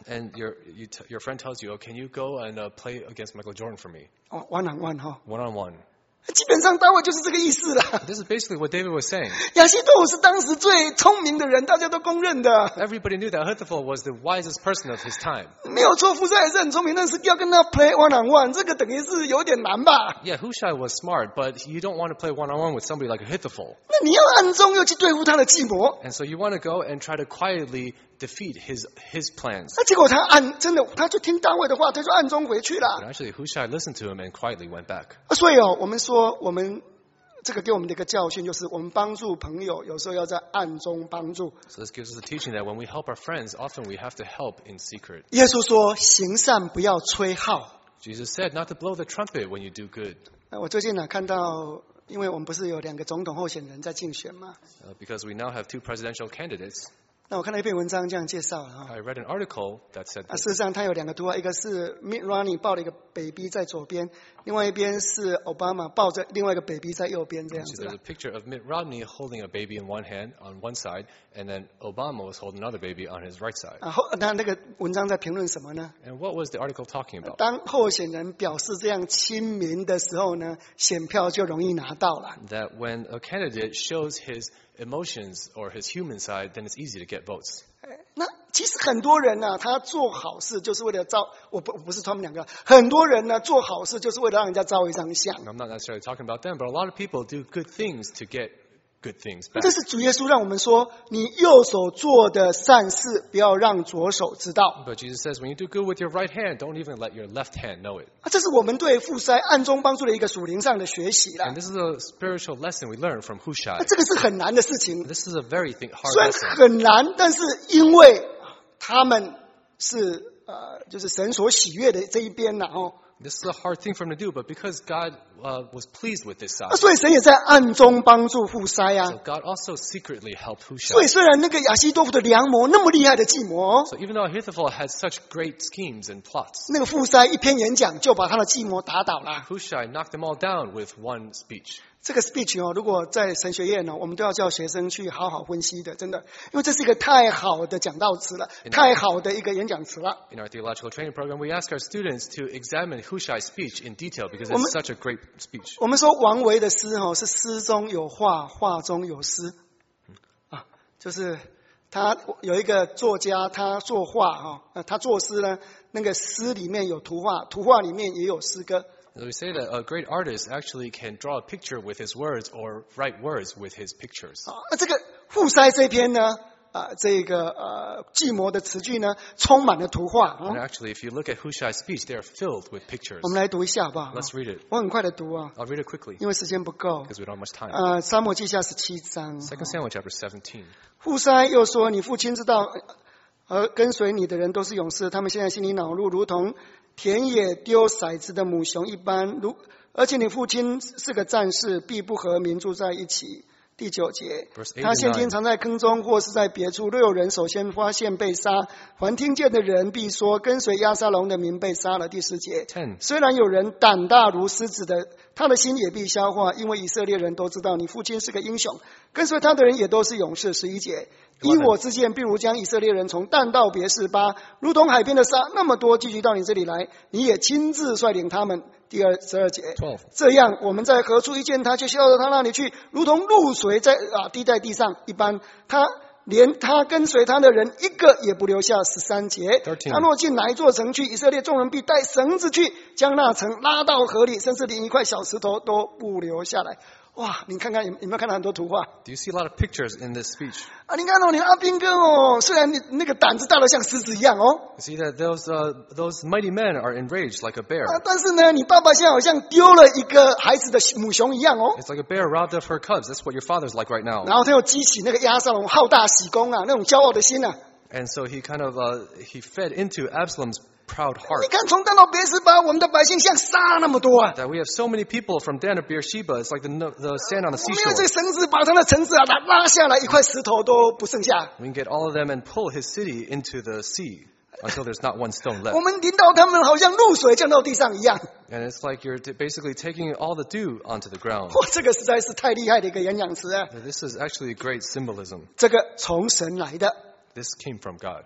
And your you t- your friend tells you, "Oh, can you go and uh, play against Michael Jordan for me, 哦，one on one 哈， one on one?" 基本上大卫就是这个意思啦。 This is basically what David was saying. 亚希多弗是当时最聪明的人，大家都公认的， Everybody knew that Ahithophel was the wisest person of his time. 没有错。富塞也是很聪明，但是要跟他 play one on one， 这个等于是有点难吧？ Yeah, Hushai was smart, but you don't want to play one on one with somebody like Ahithophel. 那你要暗中又去对付他的计谋， And so you want to go and try to quietly defeat his his plans. 那结果他暗真的他就听大卫的话，他就暗中回去 But 了。 actually, Hushai listened to him and quietly went back. 所以哦，我们说我们。这个给我们的一个教训就是，我们帮助朋友，有时候要在暗中帮助。 So this gives us a teaching that when we help our friends, often we have to help in secret. 耶稣说：“行善不要吹号。” Jesus said not to blow the trumpet when you do good. 那我最近呢看到，因为我们不是有两个总统候选人在竞选嘛， Uh, because we now have two presidential candidates. 那我看到一篇文章这样介绍哈。 I read an article that said 啊， this. 事实上，它有两个图画，一个是 Mitt Romney 抱了一个 baby 在左边，另外一边是 Obama 抱着另外一个 baby 在右边，这样 So 子 there's 啦 a picture of Mitt Romney holding a baby in one hand on one side, and then Obama was holding another baby on his right side. 啊，后那那个文章在评论什么呢？ And what was the article talking about? 当候选人表示这样亲民的时候呢，选票就容易拿到了。 That when a candidate shows his emotions or his human side, then it's easy to get votes. 那其实很多人呢、啊，他做好事就是为了招，我不我不是他们两个，很多人呢做好事就是为了让人家照一张相。 And I'm not necessarily talking about them, but a lot of people do good things to get good things back. 这是主耶稣让我们说，你右手做的善事，不要让左手知道。 But Jesus says when you do good with your right hand, don't even let your left hand know it. 啊，这是我们对富塞暗中帮助的一个属灵上的学习啦 And。this is a spiritual lesson we learn from 那 Hushai. 这个是很难的事情， This is a very th- hard 虽然 lesson. 很难，但是因为他们是呃，就是神所喜悦的这一边啦哦， This is a hard thing for him to do, but because God uh, was pleased with this 那 side, 所以神也在暗中帮助富塞 so 啊。 God also secretly helped 所以 Hushai. 虽然那个亚希多夫的良谋那么厉害的计谋， So even though Ahithophel had such great schemes and plots, 那个富塞一篇演讲就把他的计谋打倒了。 Hushai knocked them all down with one speech. 这个 speech 哦，如果在神学院呢，我们都要叫学生去好好分析的，真的，因为这是一个太好的讲道词了，太好的一个演讲词了。 In our theological training program, we ask our students to examine Hushai's speech in detail because Well, it's such a great speech. 我们说王维的诗哦，是诗中有画，画中有诗，啊，就是他有一个作家，他作画哈，呃，他作诗呢，那个诗里面有图画，图画里面也有诗歌。 So we say that a great artist actually can draw a picture with his words or write words with his pictures. 啊，那这个富塞这篇呢，啊，这个呃计谋的词句呢，充满了图画。 And 啊 actually, if you look at Hushai's speech, they are filled with pictures. 我们来读一下好不好？ Let's read it. 我很快的读啊， I'll read it quickly 因为时间不够。 because we don't have much time. 呃，沙漠记下十七章。 Second Samuel chapter seventeen. 富塞又说：“你父亲知道，而跟随你的人都是勇士，他们现在心里恼怒，如同田野丢骰子的母熊一般。如而且你父亲是个战士，必不和民住在一起。”第九节 Verse，eight 他现 and 今 nine. 藏在坑中，或是在别处。若有人首先发现被杀，凡听见的人必说：跟随押沙龙的民被杀了。第十节 Ten. 虽然有人胆大如狮子的，他的心也必消化，因为以色列人都知道你父亲是个英雄，跟随他的人也都是勇士。十一节，依我之见，必如将以色列人从但到别是巴，如同海边的沙那么多聚集到你这里来，你也亲自率领他们。第二十二节， Twelve. 这样我们在何处一见他，就消到他那里去，如同露水在啊滴在地上一般。他连他跟随他的人一个也不留下。十三节， Thirteen. 他若进哪一座城去，以色列众人必带绳子去，将那城拉到河里，甚至连一块小石头都不留下来。哇，你看看有有没有看到很多图画 Do you see a lot of pictures in this speech? 啊？你看到、哦、你的阿兵哥哦，虽然你那个胆子大得像狮子一样哦， You see that those uh, those mighty men are enraged like a bear. 啊，但是呢，你爸爸现在好像丢了一个孩子的母熊一样哦。 It's like a bear robbed of her cubs. That's what your father's like right now. 然后他又激起那个押沙龙好大喜功啊，那种骄傲的心啊。 And so he kind of uh, he fed into Absalom's proud 你 heart. 看，从但到别是巴，我们的百姓像沙那么多啊。 That we have so many people from Dan to Beersheba. It's like the no- the sand on the 我们用这 seashore. 个绳子把他的城市啊，拉拉下来，一块石头都不剩下。 We can get all of them and pull his city into the sea until there's not one stone 我 left. 们临到他们，好像露水降到地上一样。 And it's like you're t- basically taking all the dew onto the ground. 哇，这个实在是太厉害的一个演讲词啊！ This is actually great symbolism. 这个从神来的， This came from God.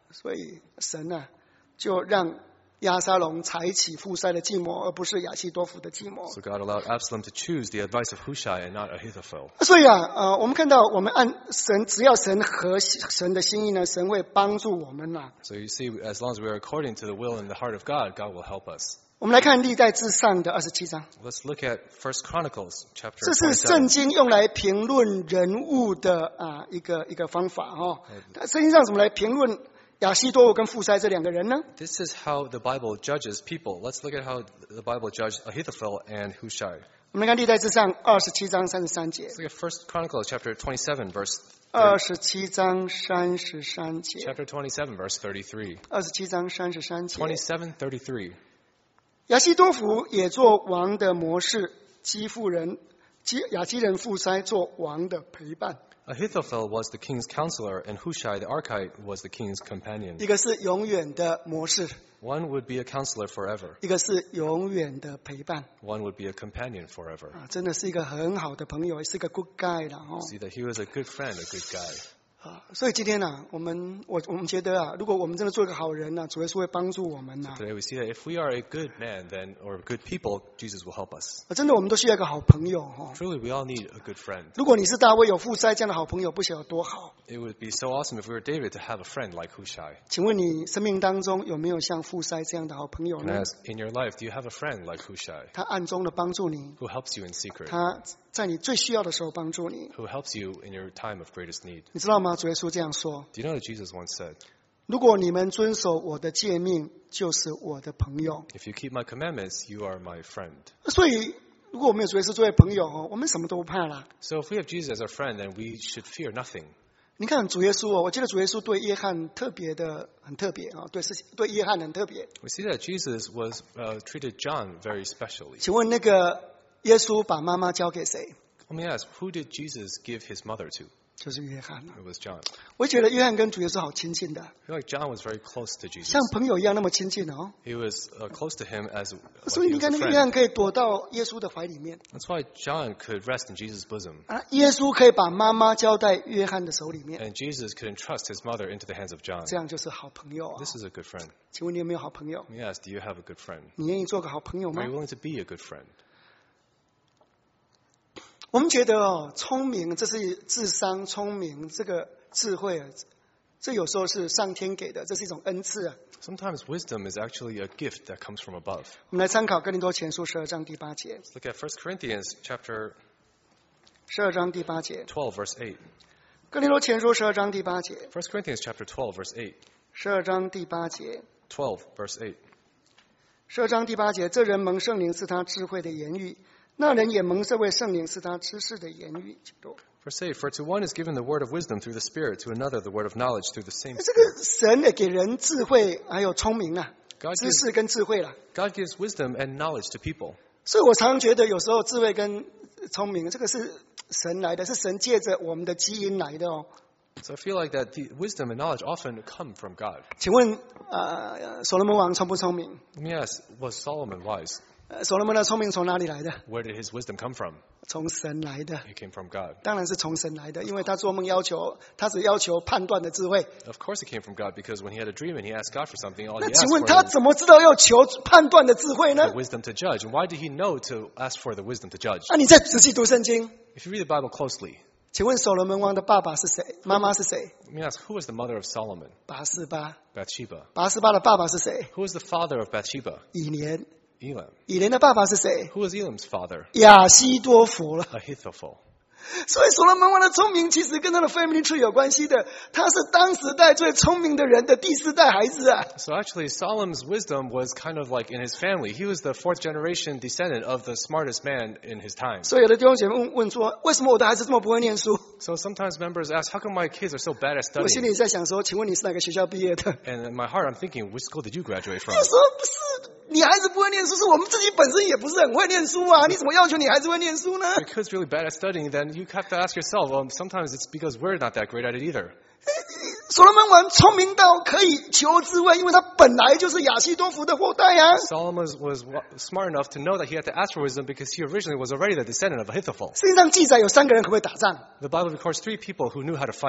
所以神啊，就让押沙龙采取富塞的计谋，而不是亚希多弗的计谋。 So God allowed Absalom to choose the advice of Hushai and not Ahithophel. 所以啊，呃，我们看到，我们按神，只要神合神的心意呢，神会帮助我们呐、啊。 So you see, as long as we are according to the will and the heart of God, God will help us. 我们来看历代至上的二十七章， Let's look at First Chronicles 这 chapter 是圣 twenty-seven. 经用来评论人物的啊一个一个方法哦。圣经上怎么来评论亚希多弗跟富塞这两个人呢？ This is how the Bible judges people. Let's look at how the Bible judged Ahithophel and Hushai. 我们来看历代至上二十七章三十三节， Let's look at First Chronicles chapter twenty-seven, verse 二十七章三十三节， chapter twenty-seven, verse thirty-three. 二十七章三十三节。 twenty-seven thirty-three. 亚希多弗也做王的模式，基富人基亚基人富塞做王的陪伴。 Ahithophel was the king's counselor, and Hushai the Archite was the king's companion. 一个是永远的模式， One would be a counselor forever. 一个是永远的陪伴 One would be a companion forever. 啊，真的是一个很好的朋友，也是个 good guy 啦哦。 See that he was a good friend, a good guy. 啊，所以今天呢、啊，我们我我们觉得啊，如果我们真的做一个好人呢、啊，主耶稣会帮助我们呐、啊。 Today we see that if we are a good man, then or good people, Jesus will help us. 啊真的，我们都需要一个好朋友哈、哦。 Truly, we all need a good friend. 如果你是大卫有富塞这样的好朋友，不晓得多好。 It would be so awesome if we were David to have a friend like Hushai. 请问你生命当中有没有像富塞这样的好朋友 Can I 呢？ ask, in your life, do you have a friend like Hushai 他暗中的帮助你， who helps you in secret, 他在你最需要的时候帮助你。 who helps you in your time of greatest need? 你知道吗？主耶稣这样说： Do you know that Jesus once said, 如果你们遵守我的诫命，就是我的朋友。 if you keep my commandments, you are my friend? 所以，如果我们有主耶稣作为朋友哦，我们什么都不怕啦。 So if we have Jesus as our friend, then we should fear nothing. 你看主耶稣哦，我记得主耶稣对约翰特别的很特别啊、哦，对是对约翰很特别。 We see that Jesus was uh, treated John very specially. 请问那个耶稣把妈妈交给谁？ Let me ask, who did Jesus give his mother to? 就是约翰啊。 It was John. 我觉得约翰跟主耶稣好亲近的， I feel like John was very close to Jesus. 像朋友一样那么亲近哦。 He was uh, close to him as like 所以 he 你 was 看 a 那个 friend. 约翰可以躲到耶稣的怀里面 That's why John could rest in Jesus' bosom, 啊，耶稣可以把妈妈交在约翰的手里面， and Jesus could entrust his mother into the hands of John. 这样就是好朋友啊。 This is a good friend. 请问你有没有好朋友？ Let me ask, do you have a good friend? 你愿意做个好朋友吗 Are？you willing to be a good friend? 我们觉得哦，聪明这是智商，聪明这个智慧啊，这有时候是上天给的，这是一种恩赐啊。 Sometimes wisdom is actually a gift that comes from above. 我们来参考哥林多前书十二章第八节， Let's look at First Corinthians chapter 十二章第八节， twelve, verse eight. 哥林多前书十二章第八节， First Corinthians chapter twelve, verse eight. 十二章第八节， twelve, verse eight. 十二章第八节，这人蒙圣灵是他智慧的言语，那人也蒙这位圣灵是他知识的言语。请读 Verse eight, for to one is given the word of wisdom through the Spirit, to another the word of knowledge through the same 这 Spirit. 个神也给人智慧还有聪明啊， God 知 gives, 识跟智慧啦。 God gives wisdom and knowledge to people. 所以我常常觉得有时候智慧跟聪明，这个是神来的，是神借着我们的基因来的哦。 So I feel like that the wisdom and knowledge often come from God. 请问，呃，所罗门王聪不聪明？ Let me ask, was Solomon wise? 呃，所罗门的聪明从哪里来的？ Where did his wisdom come from? 从神来的， It came from God. 当然是从神来的，因为他做梦要求，他只要求判断的智慧。 Of course it came from God, because when he had a dream and he asked God for something, all 那 he 请 asked 问 for 他 was 怎么知道要求判断的智慧呢 the？ wisdom to judge. And why did he know to ask for the wisdom to judge? 那你再仔细读圣经， If you read the Bible closely, 请问所罗门王的爸爸是谁？妈妈是谁？ let me ask, who was the mother of Solomon? 拔示巴。 Bathsheba. 拔示巴的爸爸是谁？ Who was the father of Bathsheba? 以莲。 Elam. 以莲的爸爸是谁？ Who was Elam's father? 亚希多弗了。 Ahithophel. 所以所罗门王的聪明其实跟他的 family tree 有关系的，他是当时代最聪明的人的第四代孩子啊。 So actually, Solomon's wisdom was kind of like in his family. He was the fourth generation descendant of the smartest man in his time. 所以有的弟兄姐妹问问说，为什么我的孩子这么不会念书？ So sometimes members ask, how come my kids are so bad at 我心 studying? 里在想说，请问你是哪个学校毕业的？ And in my heart, I'm thinking, which school did you graduate from? 有时候不是你孩子不会念书，是我们自己本身也不是很会念书啊！你怎么要求你孩子会念书呢？ If your kid's really bad at studying, then you have to ask yourself, well, sometimes it's because we're not that great at it either. 所罗门王聪明到可以求智慧，因为他本来就是亚希多弗的后代啊。 Solomon was, was wa- smart enough to know that he had to ask for wisdom because he originally was already the descendant of Ahithophel. 圣经上记载有三个人可不可以打仗？ The Bible records three people who knew how to fight.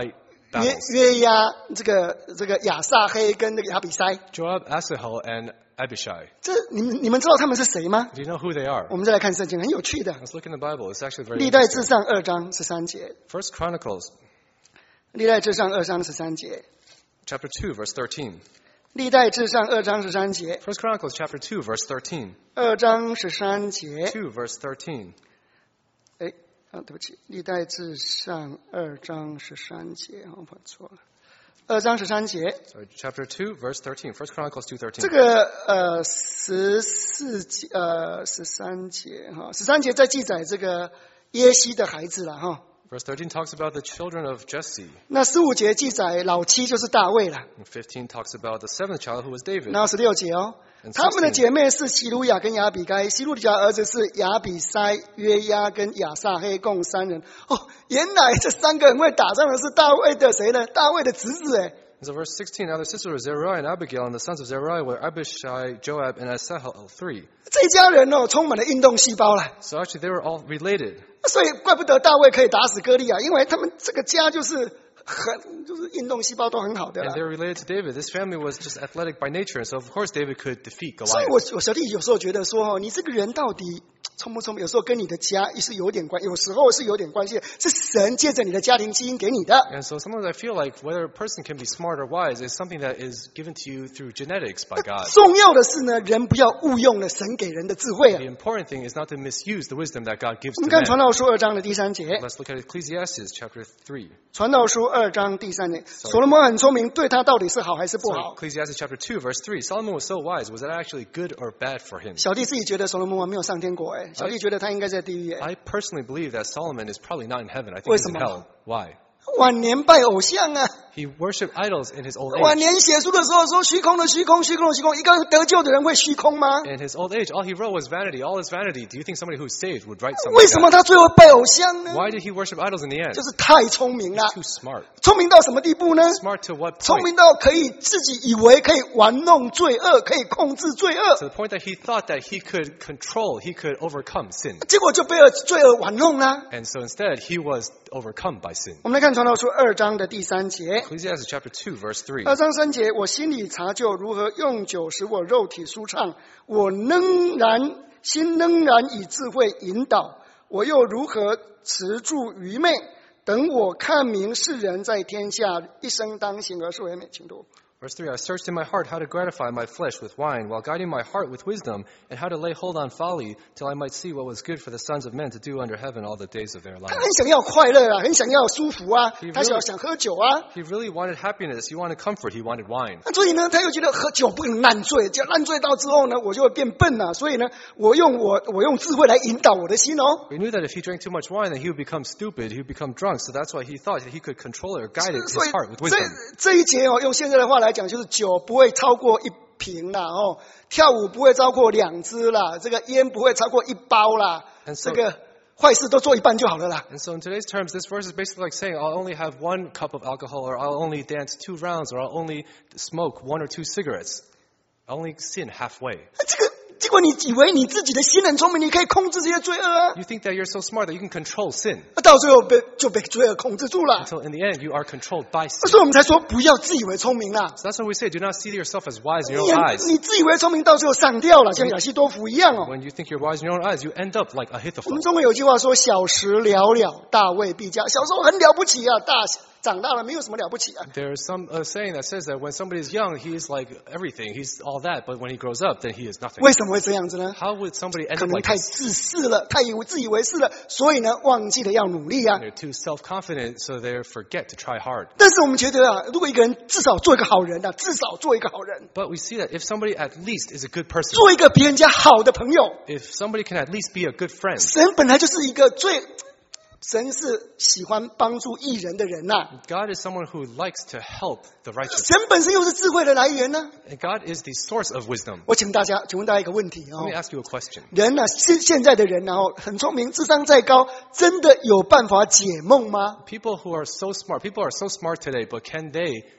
约 battles. 约押这个这个亚撒黑跟那个亚比筛， Joab, Asahel, and Abishai. 这你们你们知道他们是谁吗？ Do you know who they are? 我们再来看圣经，很有趣的。 Let's look in the Bible. It's actually very 历代至 interesting. 上二章十三节， First Chronicles, 历代至上二章十三节， chapter two, verse thirteen. 历代至上二章十三节， First Chronicles, chapter two, verse thirteen. 二章十三节， two, verse thirteen. 哎，啊，对不起，历代至上二章十三节，我跑错了。二章十三节， Sorry, chapter two, verse thirteen. First Chronicles two, thirteen. 这个呃十四节呃十三节哈，十三节在记载这个耶西的孩子了哈。 Verse thirteen talks about the children of Jesse. 那十五节记载老七就是大卫了， And fifteen talks about the seventh child who was David. 然后十六节哦， And 他们的 sixteen. 姐妹是希鲁雅跟亚比该，希鲁雅儿子是亚比筛、约押跟亚撒黑，共三人。哦，原来这三个很会打仗的是大卫的谁呢？大卫的侄子哎。 And so verse sixteen, now their sisters were Zeruiah and Abigail, and the sons of Zeruiah were Abishai, Joab, and Asahel, three. 这一家人哦，充满了运动细胞了， So actually they were all related. 所以怪不得大卫可以打死歌利亚，因为他们这个家就是很就是运动细胞都很好的啦 And they were related to David. This family was just athletic by nature, and so of course David could defeat 所以 Goliath. 我我小弟有时候觉得说哦，你这个人到底聪不聪明？有时候跟你的家是有点关，有时候是有点关系，是神借着你的家庭基因给你的。 And so sometimes I feel like whether a person can be smart or wise is something that is given to you through genetics by God. 重要的是呢，人不要误用了神给人的智慧啊 The！important thing is not to misuse the wisdom that God gives 我 to 们看传 man. 道书二章的第三节， Let's look at Ecclesiastes chapter three. 传道书二章第三节，所罗门很聪明，对他到底是好还是不 So 好？ Ecclesiastes chapter two, verse three. Solomon was so wise. Was that actually good or bad for him? 小弟自己觉得所罗门王没有上天国，哎，小弟觉得他应该在地狱，哎， I personally believe that Solomon is probably not in heaven. I think 为 he's 什 in 么？ hell. Why? 晚年拜偶像啊！ He worshipped idols in his old 晚 age. 年写书的时候说虚空的虚空，虚空的虚空，一个得救的人会虚空吗？ In his old age, all he wrote was vanity. All is vanity. Do you think somebody who's saved would write something 为 like 什么 that? 他最后拜偶像呢？ Why did he worship idols in the end? 就是太聪明了 He's，too smart. 聪明到什么地步呢？ Smart to what 聪 point? 明到可以自己以为可以玩弄罪恶，可以控制罪恶， To the point that he thought that he could control, he could overcome sin. 结果就被罪恶玩弄了。 And so instead, he was overcome by sin. 我们来看传道书二章的第三节。 Ecclesiastes chapter two, verse three. 二章三节，我心里查究如何用酒使我肉体舒畅，我仍然心仍然以智慧引导，我又如何持住愚昧？等我看明世人在天下一生当行而是为美。请读。 Verse three, I searched in my heart how to gratify my flesh with wine, while guiding my heart with wisdom, and how to lay hold on folly, till I might see what was good for the sons of men to do under heaven all the days of their 他 lives. 很想要快乐啊，很想要舒服啊 He， 他想 really- 想喝酒啊， He really wanted happiness, he wanted comfort, he wanted wine. 那所以呢，他又觉得喝酒不能烂醉，只要烂醉到之后呢，我就会变笨了、所以呢，我用我我用智慧来引导我的心哦。 He knew that if he drank too much wine, then he would become stupid, he would become drunk, so that's why he thought that he could control it or guide it, his 所以 heart with 这 wisdom. 这一节哦，用现在的话来讲，就是酒不会超过一瓶啦，哦，跳舞不会超过两支啦，这个烟不会超过一包啦， And so- 这个坏事都做一半就好了啦。 And so in today's terms, this verse is basically like saying, I'll only have one cup of alcohol, or I'll only dance two rounds, or I'll only smoke one or two cigarettes. I'll only sin halfway. 这个结果你以为你自己的心很聪明，你可以控制这些罪恶啊， You think that you're so smart that you can control sin. 到最后被就被罪恶控制住了。 Until in the end, you are controlled by sin. 所以我们才说不要自以为聪明啦。 So that's why we say, do not see yourself as wise in your 你 own eyes. 你自以为聪明，到最后上吊了，像亚西多夫一样哦。 When you think you're wise in your own eyes, you end up like 我 Ahithophel. 们中国有句话说：“小时了了，大未必佳。”小时候很了不起啊，大长大了没有什么了不起啊。 There's some uh, saying that says that when somebody is young, he's like everything. He's all that. But when he grows up, then he is nothing. 为什么会这样子呢？ How would somebody end 可 up 能 like 太 this? 自私了，太以为自以为是了，所以呢，忘记了要努力啊。 They're too self-confident, so they forget to try hard. 但是我们觉得啊，如果一个人至少做一个好人啊，至少做一个好人， But we see that if somebody at least is a good person, 做一个别人家好的朋友， if somebody can at least be a good friend, 神本来就是一个最，神是喜欢帮助艺人的人呐、 God is someone who likes to help the righteous. 神本身又是智慧的来源呢、 And God is the source of wisdom. 我请大家，请问大家一个问题哦 Let me，ask you a question. 人呢、现现在的人然后很聪明，智商再高，真的有办法解梦吗？ People who are so smart, people are so smart today, but can they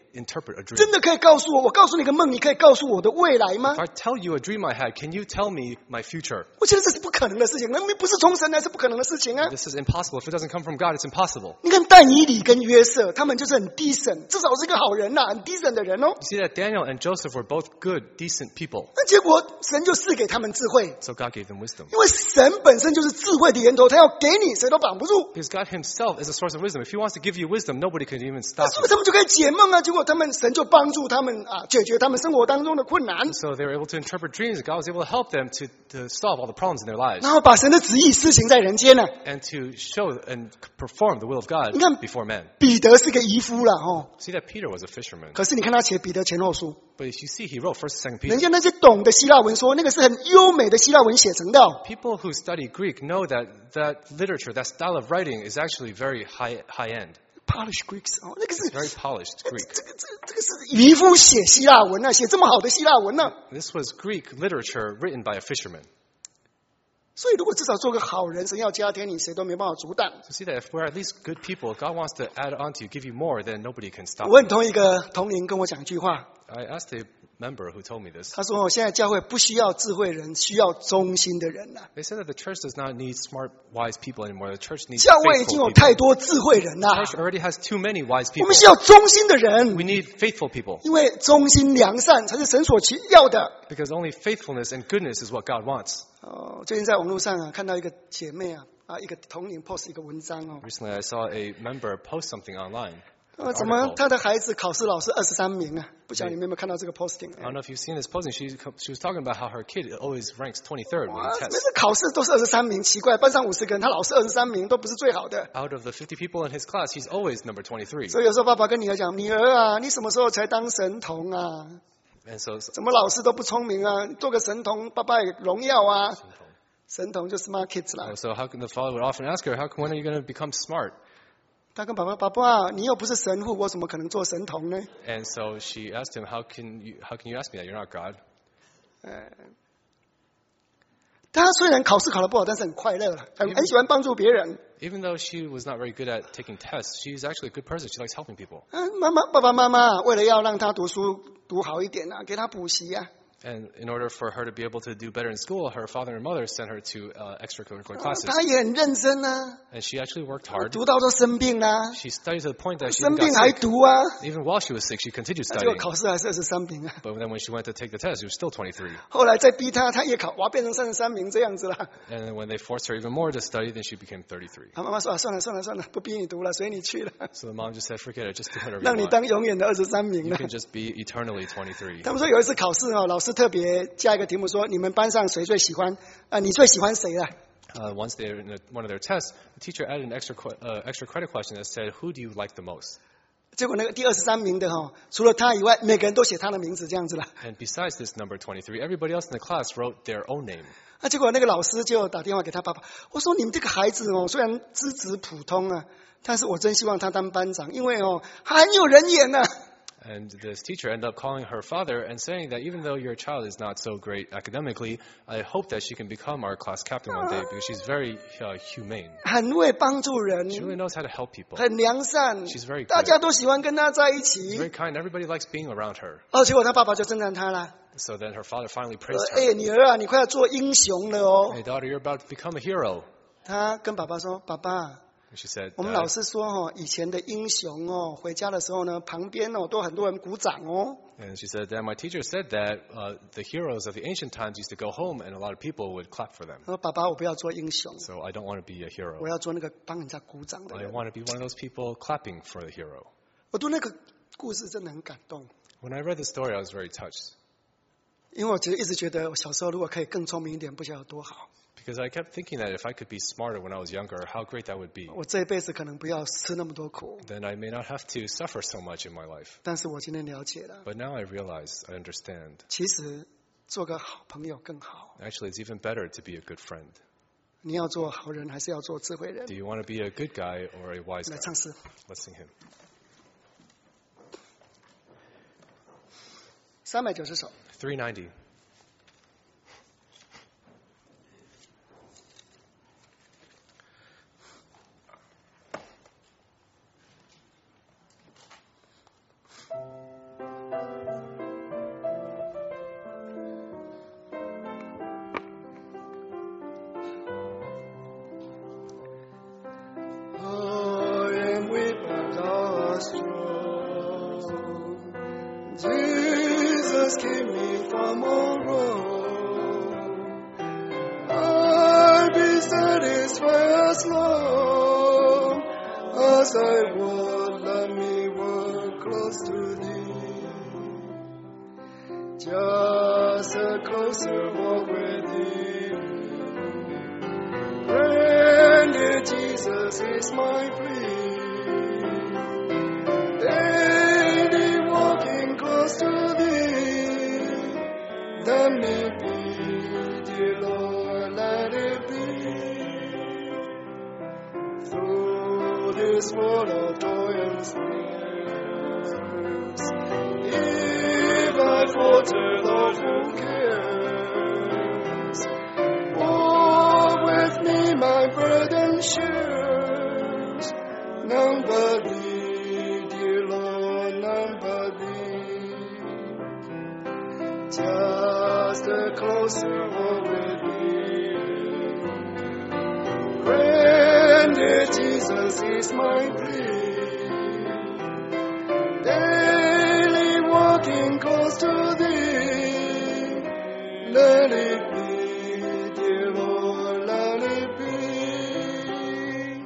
interpret a dream? 真的可以告诉我，我告诉你个梦，你可以告诉我的未来吗 If？I tell you a dream I had, can you tell me my future? 我觉得这是不可能的事情，那不是从神来是不可能的事情啊！ This is impossible. If it doesn't come from God, it's impossible. 你看但以理跟约瑟，他们就是很低审，至少是个好人呐、很低审的人哦。 You see that Daniel and Joseph were both good, decent people. 那结果神就赐给他们智慧， So God gave them wisdom. 因为神本身就是智慧的源头，他要给你，谁都绑不住。 Because God himself is a source of wisdom. If he wants to give you wisdom, nobody can even stop 所以 you. 他们就可以解梦啊，结果他们神就帮助他们啊，解决他们生活当中的困难， So they were able to interpret dreams. God was able to help them to, to solve all the problems in their lives. 然后把神的旨意施行在人间呢、 And to show and perform the will of God 你看 before men. 彼得是个渔夫了哦， See that Peter was a fisherman. 可是你看他写彼得前后书， But if you see, he wrote first and second 人 Peter. 家那些懂的希腊文说，那个是很优美的希腊文写成的哦。 People who study Greek know that that literature, that style of writing is actually very high, high end. Polish Greeks 哦，那个是 Very polished 这 Greek. 个这个这个是渔夫写希腊文啊，写这么好的希腊文呢、啊。 This was Greek literature written by a fisherman. 所以如果至少做个好人，神要加添你，谁都没办法阻挡。 So see that if we're at least good people, if God wants to add on to you, give you more, then nobody can stop 我很 you. 同意一个同龄跟我讲一句话， I asked a member who told me this. 他说：“哦，现在教会不需要智慧人，需要忠心的人呐、啊。 They said that the church does not need smart, wise people anymore. The church needs 教会已经 faithful 有太 people. 多智慧人啦、 The church already has too many wise 我 people. 们需要忠心的人 We，need faithful people 因为忠心良善才是神所期要的。 because only faithfulness and goodness is what God wants. 哦，最近在网络上啊，看到一个姐妹啊，啊，一个同龄 post 一个文章哦， Recently, I saw a member post something online. 呃， an 怎么 article. 她的孩子考试老是二十三名啊？不晓得你们有没有看到这个 posting？ I don't know if you've seen this posting. She, she was talking about how her kid always ranks twenty-third when 哇 he 每 tests. 次考试都是二十三名，奇怪，班上五十个人，他老是二十三名，都不是最好的。 Out of the fifty people in his class, he's always number twenty-three. 所以有时候爸爸跟女儿讲：“女儿啊，你什么时候才当神童啊？ And so, 怎么老师都不聪明啊？做个神童，爸爸也荣耀啊！神童就 smart kids 啦。 so how can the father would often ask her, how when are you going to become smart? 他跟爸爸：“爸爸，你又不是神父，我怎么可能做神童呢 And so she asked him, how can you, how can you ask me that? You're not God.？” 呃，他虽然考试考得不好，但是很快乐了，很很喜欢帮助别人。 Even though she was not very good at taking tests, she's actually a good person. She likes helping people. 嗯，妈妈、爸爸妈妈为了要让他读书读好一点啊，给他补习啊。 And in order for her to be able to do better in school, her father and mother sent her to uh, extracurricular 啊 classes. 他也很认真啊， And she actually worked hard. 读到都生病啦、 She studied to the point that she 生 even 病 got 还 sick. 读啊， Even while she was sick, she continued 结果 studying. 考试还是二十三名啊。 But then when she went to take the test, she was still twenty-three. 后来再逼他，他也考，哇，变成三十三名这样子了。 And then when they forced her even more to study, then she became thirty-three. 他妈妈说、啊：“算了算了算了，不逼你读了，随你去了， So the mom just said, forget it, just do whatever 让 you 你 want. 当永远的二十三名 You 了。” can just be eternally twenty-three. 他们说有一次考试哦，老师特别加一个题目说：“你们班上谁最喜欢？啊，你最喜欢谁啊？” Uh, once they were in a, one of their tests, the teacher added an extra que- uh, extra credit question that said, who do you like the most? 结果那个第二十三名的哈、哦，除了他以外，每个人都写他的名字这样子了。 And besides this number twenty-three, everybody else in the class wrote their own name. 啊，结果那个老师就打电话给他爸爸，我说：“你们这个孩子哦，虽然资质普通啊，但是我真希望他当班长，因为哦，他很有人缘呐、啊。” And this teacher ended up calling her father and saying that even though your child is not so great academically, I hope that she can become our class captain one day because she's very uh, humane. 很会帮助人， She really knows how to help people. 很良善 She's very good. 大家都喜欢跟他在一 She's 起。 very kind. Everybody likes being around her. 哦，结果他爸爸就称赞他了。 So then her father finally 说 praised：“ 哎， her. 女儿啊，你快要做英雄了哦。 Hey, daughter, you're about to become a hero. ” 他跟爸爸说：“爸爸， And she said, 我们 "Dad," 老师说哦，以前的英雄哦，回家的时候呢，旁边哦都很多人鼓掌哦。 and she said that my teacher said that uh, the heroes of the ancient times used to go home and a lot of people would clap for them. 他说：“爸爸，我不要做英雄， So I don't want to be a hero. 我要做那个帮人家鼓掌的 I 人。 want to be one of those people clapping for the hero. ” 我读那个故事真的很感动， When I read the story, I was very touched 因为我觉得一直觉得我小时候如果可以更聪明一点，不晓得有多好。 because I kept thinking that if I could be smarter when I was younger, how great that would be. 我这一辈子可能不要吃那么多苦， Then I may not have to suffer so much in my life. 但是我今天了解了， But now I realize, I understand. 其实做个好朋友更好。 Actually, it's even better to be a good friend. 你要做好人，还是要做智慧人 Do？you want to be a good guy or a wise 来 guy? 唱诗。 Let's sing him. 三百九十首。 three ninety. Thank tomorrow. I'll be satisfied as long as I walk, let me walk close to thee. Just a closer walk with thee. Grant Jesus is my plea. Daily walking close to thee. Let me be, dear Lord, let it be. Through this world of joy and snares, if I falter, Lord, who cares? Walk with me, my burden shares. None but thee, dear Lord, none but thee. Just a closer walk with thee. Grant Jesus is my plea. Daily walking close to thee. Let it be, dear Lord, let it be.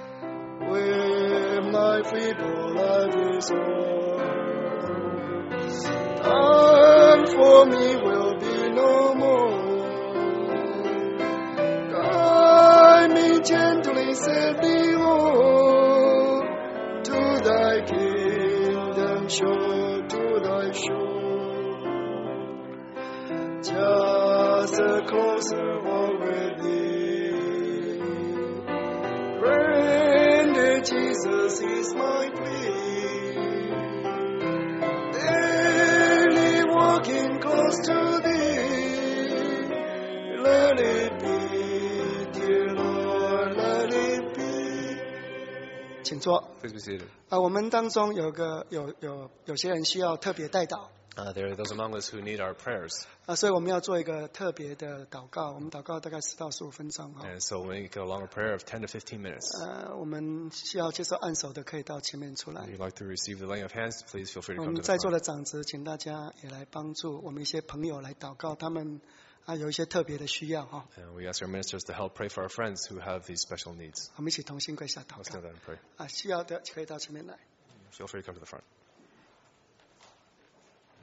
With my feeble life is o'er, time for me will be no more. Guide me gently, set me on to thy kingdom shore, to thy shore. Just a closer walk with thee. Grant Jesus is my plea. Daily walking close to thee. Let it be, dear Lord, let it be. 请坐。 Please be seated. 啊，我们当中有个有有有些人需要特别代祷。 Uh, there are those among us who need our prayers. 啊，所以我们要做一个特别的祷告。我们祷告大概十到十五分钟哈。 And so we make a longer prayer of ten to fifteen minutes. 呃，我们需要接受按手的，可以到前面出来 If。you'd like to receive the laying of hands, please feel free to 我 come 们 to 在 the 座 front. 的长子，请大家也来帮助我们一些朋友来祷告，他们啊有一些特别的需要哈。 And we ask our ministers to help pray for our friends who have these special needs. 我们一起同心跪下祷 Let's 告 do that and pray. 啊，需要的可以到前面来。 Feel free to come to the front.